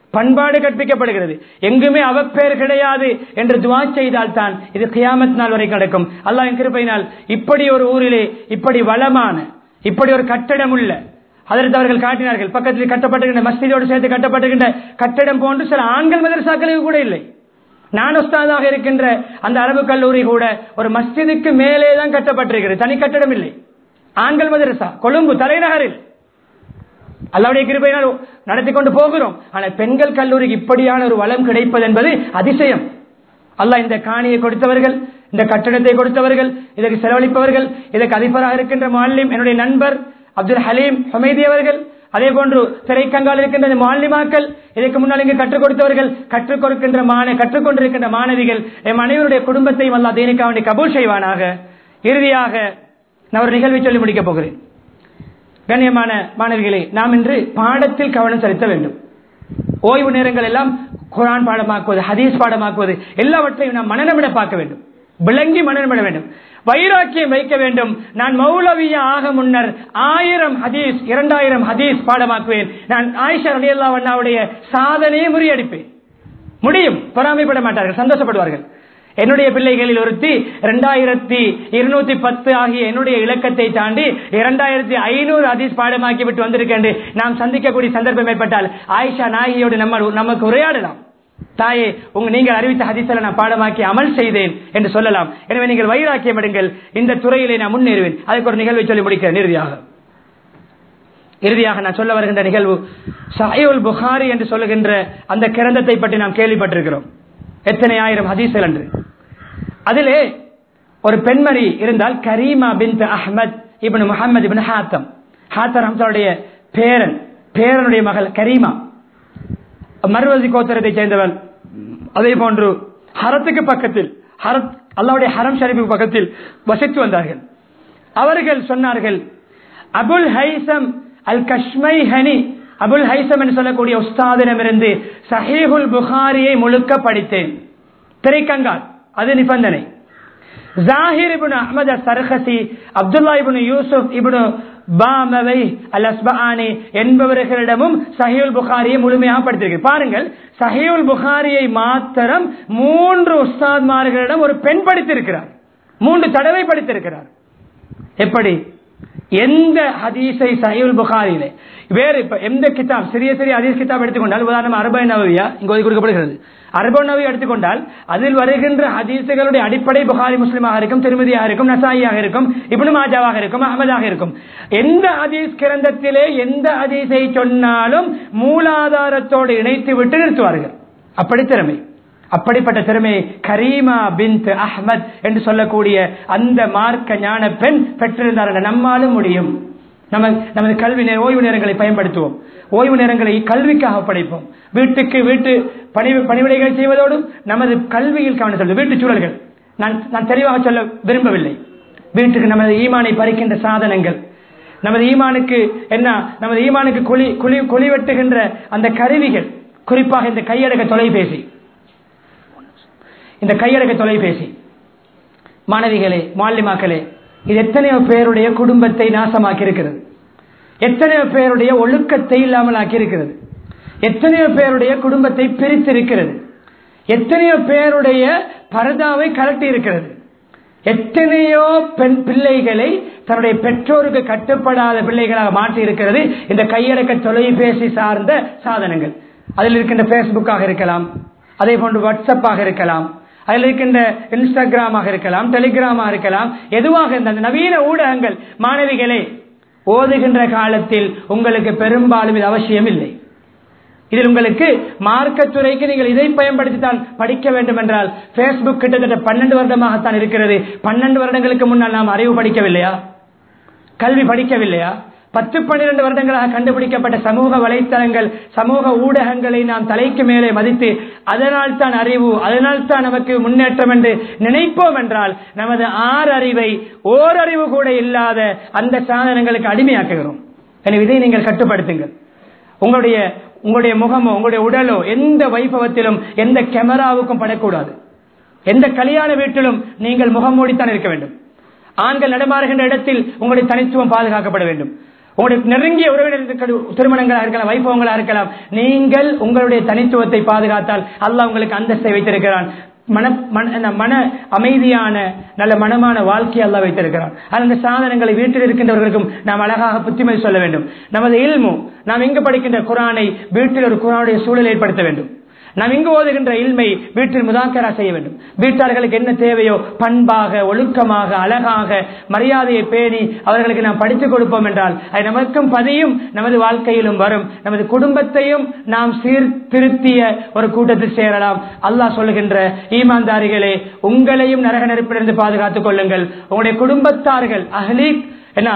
பண்பாடு கற்பிக்கப்படுகிறது. எங்குமே அவப்பேர் கிடையாது என்று துஆ செய்தால் தான் இது கியாமத் நாள் வரை நடக்கும். அல்லாஹ்வின் கிருபையினால் இப்படி ஒரு ஊரிலே இப்படி வளமான இப்படி ஒரு கட்டடம் உள்ள அதற்கு அவர்கள் காட்டினார்கள். பக்கத்தில் கட்டப்பட்டிருக்கின்ற மஸ்ஜிதோடு சேர்த்து கட்டப்பட்டிருக்கின்ற கட்டடம் போன்று சில ஆண்கள் மதரசாக்களுக்கு கூட இல்லை. நான் உஸ்தாதாக இருக்கின்ற அந்த அரபு கல்லூரி கூட ஒரு மஸ்ஜிதுக்கு மேலே தான் கட்டப்பட்டிருக்கிறது, தனி கட்டடம் இல்லை. ஆண்கள் மதரசா கொழும்பு தலைநகரில் அல்லாஹ்வுடைய கிருபையினால் நடத்தி கொண்டு போகிறோம். ஆனால் பெண்கள் கல்லூரிக்கு இப்படியான ஒரு வளம் கிடைப்பது என்பது அதிசயம். அல்லாஹ் இந்த காணியை கொடுத்தவர்கள், இந்த கட்டடத்தை கொடுத்தவர்கள், இதற்கு செலவழிப்பவர்கள், இதற்கு அதிபராக இருக்கின்ற மாலிம் என்னுடைய நண்பர் அப்துல் ஹலீம் ஹமீதி அவர்கள், அதே போன்று திரைக்கங்கால் இருக்கின்ற மாலிமாக்கள், இதற்கு முன்னால் இங்கு கற்றுக் கொடுத்தவர்கள், கற்றுக் கொடுக்கின்ற மாண கற்றுக் கொண்டிருக்கின்ற மாணவிகள், எம் அனைவருடைய குடும்பத்தையும் அல்லாஹ் தீனுக்காக கபூல் செய்வானாக. இறுதியாக நான் ஒரு நிகழ்வை சொல்லி முடிக்கப் போகிறேன். கண்ணியமான மாணவிகளே, நாம் இன்று பாடத்தில் கவனம் செலுத்த வேண்டும். ஓய்வு நேரங்கள் எல்லாம் குர்ஆன் பாடமாக்குவது, ஹதீஸ் பாடமாக்குவது, எல்லாவற்றையும் நாம் மனநமிட பார்க்க வேண்டும், விளங்கி மனநமிட வேண்டும், வைராக்கியம் வைக்க வேண்டும். நான் மௌலவியா ஆக முன்னர் ஆயிரம் ஹதீஸ் இரண்டாயிரம் ஹதீஸ் பாடமாக்குவேன். நான் ஆயிஷா ரலியல்லாஹு அன்ஹாவுடைய சாதனையை முறியடிப்பேன். முடியும், பொறாமைப்பட மாட்டார்கள், சந்தோஷப்படுவார்கள். என்னுடைய பிள்ளைகளில் ஒருத்தி இரண்டாயிரத்தி இருநூத்தி பத்து ஆகிய என்னுடைய இலக்கத்தை தாண்டி இரண்டாயிரத்தி ஐநூறு ஹதீஸ் பாடமாக்கி விட்டு வந்திருக்கேன். நாம் சந்திக்கக்கூடிய சந்தர்ப்பம் ஏற்பட்டால் ஆயிஷா நாயகியோடு நம்ம நமக்கு உரையாடலாம். தாயே, உங்க நீங்கள் அறிவித்த ஹதீஸை நான் பாடமாக்கி அமல் செய்தேன் என்று சொல்லலாம். எனவே நீங்கள் வைராக்கியம் எடுங்கள், இந்த துறையிலே நான் முன்னேறுவேன். அதுக்கு ஒரு நிகழ்வை சொல்லி முடிக்கிறேன். இறுதியாக இறுதியாக நான் சொல்ல வருகின்ற நிகழ்வு சஹீஹுல் புகாரி என்று சொல்லுகின்ற அந்த கிரந்தத்தை பற்றி நாம் கேள்விப்பட்டிருக்கிறோம். எத்தனை ஆயிரம் ஹதீஸ்கள் என்று. அதிலே ஒரு பெண்மணி இருந்தால், கரீமா பின்த் அஹ்மத் இப்னு முஹம்மது இப்னு ஹாத்தம். ஹாத்தம் ரஹ்மத்துல்லாஹி பேரன் பேரனுடைய மகள் கரீமா, மர்வசி கோத்திரத்தை சேர்ந்தவள். அதே போன்று ஹரத்துக்கு பக்கத்தில், ஹரத் அல்லாஹ்வுடைய ஹரம் ஷரீஃபுக்கு பக்கத்தில் வசித்து வந்தார்கள். அவர்கள் சொன்னார்கள், Abul Haytham al Kashmaihani, Abul Haytham என்று சொல்லக்கூடிய உஸ்தாதிடமிருந்து சஹீஹுல் புகாரியை முழுக்க படித்தேன். திரைக்கங்கால் அது நிபந்தனை. ஜாஹிர் இப்னு அஹ்மத் அஸ்-சர்கசி, அப்துல்லா இப்னு யூசுப் இப்னு பாமவை அல் அஸ்பஹானி என்பவர்களிடமும் சஹீஹுல் புகாரியை முழுமையாக படித்திருக்கிறார். பாருங்கள், சஹீஹுல் புகாரியை மாத்திரம் மூன்று உஸ்தாத்மார்களிடம் ஒரு பெண் படித்திருக்கிறார், மூன்று தடவை படித்திருக்கிறார். எப்படி? எந்த ஹதீஸை சஹீஹுல் புகாரியிலே வேறு இப்ப எந்த கிதாப், சிறிய சிறிய ஹதீஸ் கிதாப் எடுத்துக்கொண்டால், உதாரணம் அர்பஈன் நவவியா இங்கு ஒதுக்கி கொடுக்கப்படுகிறது, அர்பஈன் நவவி எடுத்துக்கொண்டால் அதில் வருகின்ற ஹதீஸுகளுடைய அடிப்படை புகாரி முஸ்லிமாக இருக்கும், திருமதியாக இருக்கும், நசாயியாக இருக்கும், இப்னு மாஜாவாக இருக்கும், அஹ்மதாக இருக்கும். எந்த ஹதீஸ் கிரந்தத்திலே எந்த ஹதீஸை சொன்னாலும் மூலாதாரத்தோடு இணைத்து விட்டு நிறுத்துவார்கள். அப்படி திறமை, அப்படிப்பட்ட திறமை கரீமா பின்த் அஹ்மத் என்று சொல்லக்கூடிய அந்த மார்க்க ஞான பெண் பெற்றிருந்தார்கள். நம்மாலும் முடியும். நம்ம நமது கல்வி நேர ஓய்வு நேரங்களை பயன்படுத்துவோம், ஓய்வு நேரங்களை கல்விக்காக படைப்போம். வீட்டுக்கு வீட்டு பணி பணிவிடைகளை செய்வதோடும் நமது கல்வியில் கவனம் செலுத்தும். வீட்டு சூழல்கள் நான் நான் தெளிவாக சொல்ல விரும்பவில்லை. வீட்டுக்கு நமது ஈமானை பறிக்கின்ற சாதனங்கள், நமது ஈமானுக்கு என்ன, நமது ஈமானுக்கு குழி குழி குழி வெட்டுகின்ற அந்த கருவிகள், குறிப்பாக இந்த கையடக்க தொலைபேசி, இந்த கையடக்க தொலைபேசி. மாணவிகளே, மாலிமாக்களே, இது எத்தனையோ பேருடைய குடும்பத்தை நாசமாக்கி இருக்கிறது, எத்தனையோ பேருடைய ஒழுக்கத்தை இல்லாமல் ஆக்கி இருக்கிறது, எத்தனையோ பேருடைய குடும்பத்தை பிரித்து இருக்கிறது, எத்தனையோ பேருடைய பரதாவை கலட்டி இருக்கிறது, எத்தனையோ பெண் பிள்ளைகளை தன்னுடைய பெற்றோருக்கு கட்டுப்படாத பிள்ளைகளாக மாற்றி இருக்கிறது இந்த கையடக்க தொலைபேசி சார்ந்த சாதனங்கள். அதில் இருக்கின்ற பேஸ்புக்காக இருக்கலாம், அதே போன்று வாட்ஸ்அப்பாக இருக்கலாம், அதில் இருக்கின்ற இன்ஸ்டாகிராமாக இருக்கலாம், டெலிகிராமாக இருக்கலாம், எதுவாக இருந்த நவீன ஊடகங்கள். மாணவிகளே, ஓதுகின்ற காலத்தில் உங்களுக்கு பெரும்பாலும் இது அவசியம் இல்லை. இதில் உங்களுக்கு மார்க்கத்துறைக்கு நீங்கள் இதை பயன்படுத்தித்தான் படிக்க வேண்டும் என்றால், பேஸ்புக் கிட்டத்தட்ட பன்னெண்டு வருடமாகத்தான் இருக்கிறது. பன்னெண்டு வருடங்களுக்கு முன்னால் நாம் அறிவு படிக்கவில்லையா, கல்வி படிக்கவில்லையா? பத்து பன்னிரண்டு வருடங்களாக கண்டுபிடிக்கப்பட்ட சமூக வலைத்தளங்கள், சமூக ஊடகங்களை நாம் தலைக்கு மேலே மதித்து அதனால் தான் அறிவு, அதனால் தான் நமக்கு முன்னேற்றம் என்று நினைப்போம் என்றால், நமது ஆறு அறிவை ஓரறிவு கூட இல்லாத அந்த சாதனங்களுக்கு அடிமையாக்குகிறோம். எனவே இதை நீங்கள் கட்டுப்படுத்துங்கள். உங்களுடைய உங்களுடைய முகமோ உங்களுடைய உடலோ எந்த வைபவத்திலும் எந்த கேமராவுக்கும் படக்கூடாது. எந்த கல்யாண வீட்டிலும் நீங்கள் முகம் மூடித்தான் இருக்க வேண்டும். ஆண்கள் நடமாறுகின்ற இடத்தில் உங்களுடைய தனித்துவம் பாதுகாக்கப்பட வேண்டும். உங்களுடைய நெருங்கிய உறவினர் திருமணங்களா இருக்கலாம், வைபவங்களா இருக்கலாம். நீங்கள் உங்களுடைய தனித்துவத்தை பாதுகாத்தால் அல்லாஹ் உங்களுக்கு அந்தஸ்தை வைத்திருக்கிறான். மன மன அமைதியான நல்ல மனமான வாழ்க்கையை அல்லாஹ் வைத்திருக்கிறான். அந்த சாதனங்களை வீட்டில் இருக்கின்றவர்களுக்கும் நாம் அழகாக புத்திமதி சொல்ல வேண்டும். நமது இல்மு, நாம் இங்கு படிக்கின்ற குர்ஆனை வீட்டில் ஒரு குர்ஆனுடைய சூழலை ஏற்படுத்த வேண்டும். நாம் இங்கு ஓதுகின்ற இல்மை வீட்டில் முதாக்கரா செய்ய வேண்டும். வீட்டார்களுக்கு என்ன தேவையோ பண்பாக, ஒழுக்கமாக, அழகாக, மரியாதையை பேணி அவர்களுக்கு நாம் படித்துக் கொடுப்போம் என்றால் அது நமக்கும் பதியும், நமது வாழ்க்கையிலும் வரும். நமது குடும்பத்தையும் நாம் சீர்திருத்திய ஒரு கூட்டத்தில் சேரலாம். அல்லாஹ் சொல்லுகின்ற ஈமான்தாரிகளே, உங்களையும் நரக நெருப்பிலிருந்து பாதுகாத்துக் கொள்ளுங்கள். உங்களுடைய குடும்பத்தார்கள் அஹ்லீக் என்ன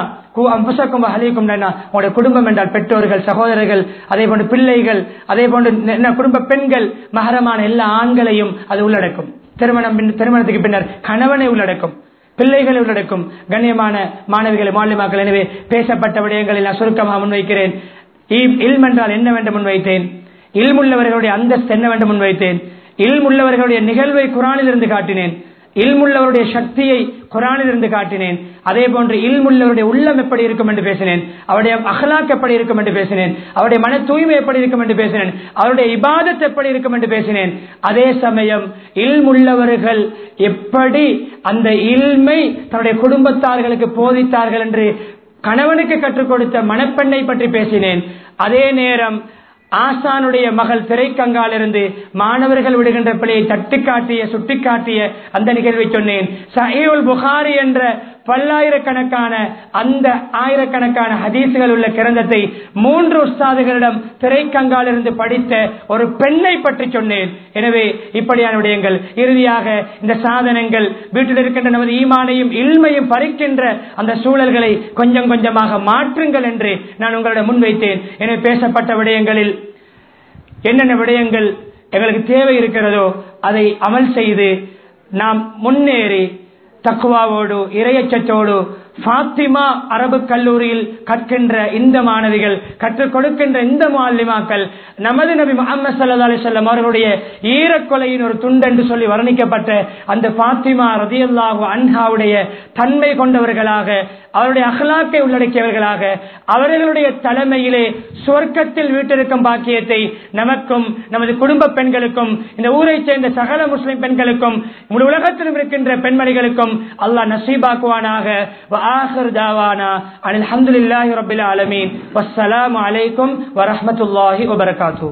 உங்களுடைய குடும்பம் என்றால் பெற்றோர்கள், சகோதரர்கள், அதே போன்று பிள்ளைகள், அதே போன்று குடும்ப பெண்கள், மஹரமான எல்லா ஆண்களையும் அது உள்ளடக்கும். திருமணம் திருமணத்துக்கு பின்னர் கணவனை உள்ளடக்கும், பிள்ளைகளை உள்ளடக்கும். கண்ணியமான மாணவிகளை, மாலிமாக்கள், எனவே பேசப்பட்ட விடயங்களில் நான் சுருக்கமாக முன்வைக்கிறேன். இல்ம் என்றால் என்னவென்று முன்வைத்தேன். இல்முள்ளவர்களுடைய அந்தஸ்து என்னவென்று முன்வைத்தேன். இல்முள்ளவர்களுடைய நிகழ்வை குர்ஆனில் இருந்து காட்டினேன். இல்முள்ளவருடைய சக்தியை குர்ஆனில் இருந்து காட்டினேன். அதே போன்று இல்முள்ளவருடைய உள்ளம் எப்படி இருக்கும் என்று பேசினேன். அவருடைய அஹ்லாக் எப்படி இருக்கும் என்று பேசினேன். அவருடைய மன தூய்மை எப்படி இருக்கும் என்று பேசினேன். அவருடைய இபாதத் எப்படி இருக்கும் என்று பேசினேன். அதே சமயம் இல்முள்ளவர்கள் எப்படி அந்த இல்மை தன்னுடைய குடும்பத்தார்களுக்கு போதித்தார்கள் என்று கணவனுக்கு கற்றுக் கொடுத்த மணப்பெண்ணை பற்றி பேசினேன். அதே நேரம் ஆசானுடைய மகள் திரைக்கங்காலிருந்து மாணவர்கள் விடுகின்ற பிள்ளையை தட்டிக்காட்டிய சுட்டிக்காட்டிய அந்த நிகழ்வை சொன்னேன். சஹீஹுல் புகாரி என்ற பல்லாயிரக்கணக்கான அந்த ஆயிரக்கணக்கான ஹதீசுகள் உள்ள கிரந்தத்தை மூன்று உஸ்தாதுகளிடம் திரைக்கங்காலிருந்து படித்த ஒரு பெண்ணை பற்றி சொன்னேன். எனவே இப்படியான விடயங்கள், இறுதியாக இந்த சாதனங்கள் வீட்டில் இருக்கின்ற நமது ஈமானையும் இல்மையும் பறிக்கின்ற அந்த சூழல்களை கொஞ்சம் கொஞ்சமாக மாற்றுங்கள் என்று நான் உங்களிடம் முன்வைத்தேன். எனவே பேசப்பட்ட விடயங்களில் என்னென்ன விடயங்கள் எங்களுக்கு தேவை இருக்கிறதோ அதை அமல் செய்து நாம் முன்னேறி தக்வாவோடு இறையச்சத்தோடு ஃபாத்திமா அரபு கல்லூரியில் கற்கின்ற இந்த மாணவிகள், கற்றுக் கொடுக்கின்ற இந்த முஅல்லிமாக்கள் நமது நபி முஹம்மது ஸல்லல்லாஹு அலைஹி வஸல்லம் அவர்களுடைய ஈரக்கொலையின் ஒரு துண்டு என்று சொல்லி வர்ணிக்கப்பட்ட அந்த ஃபாத்திமா ரலியல்லாஹு அன்ஹாவுடைய தன்மை கொண்டவர்களாக, அவருடைய அஹ்லாக்கை உள்ளடக்கியவர்களாக, அவர்களுடைய தலைமையிலே சுவர்க்கத்தில் வீட்டிருக்கும் பாக்கியத்தை நமக்கும் நமது குடும்ப பெண்களுக்கும் இந்த ஊரை சேர்ந்த சகல முஸ்லிம் பெண்களுக்கும் முழு உலகத்திலும் இருக்கின்ற பெண்மணிகளுக்கும் அல்லாஹ் நசீபாக்குவானாக. وآخر دعوانا أن الحمد لله رب العالمين والسلام عليكم ورحمة الله وبركاته.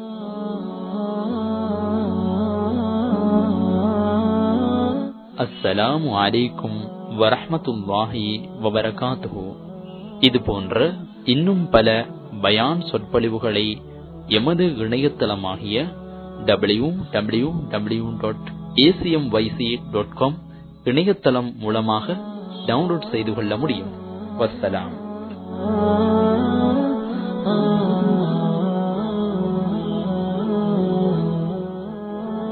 அஸ்ஸலாமு அலைக்கும் வரஹ்மத்துல்லாஹி வபரகாத்துஹு. இது போன்ற இன்னும் பல பயான் சொற்பொழிவுகளை எமது இணையதளமாகிய W W W dot A C M Y C dot com இணையதளம் மூலமாக டவுன்லோட் செய்து கொள்ள முடியும். வஸ்ஸலாம்.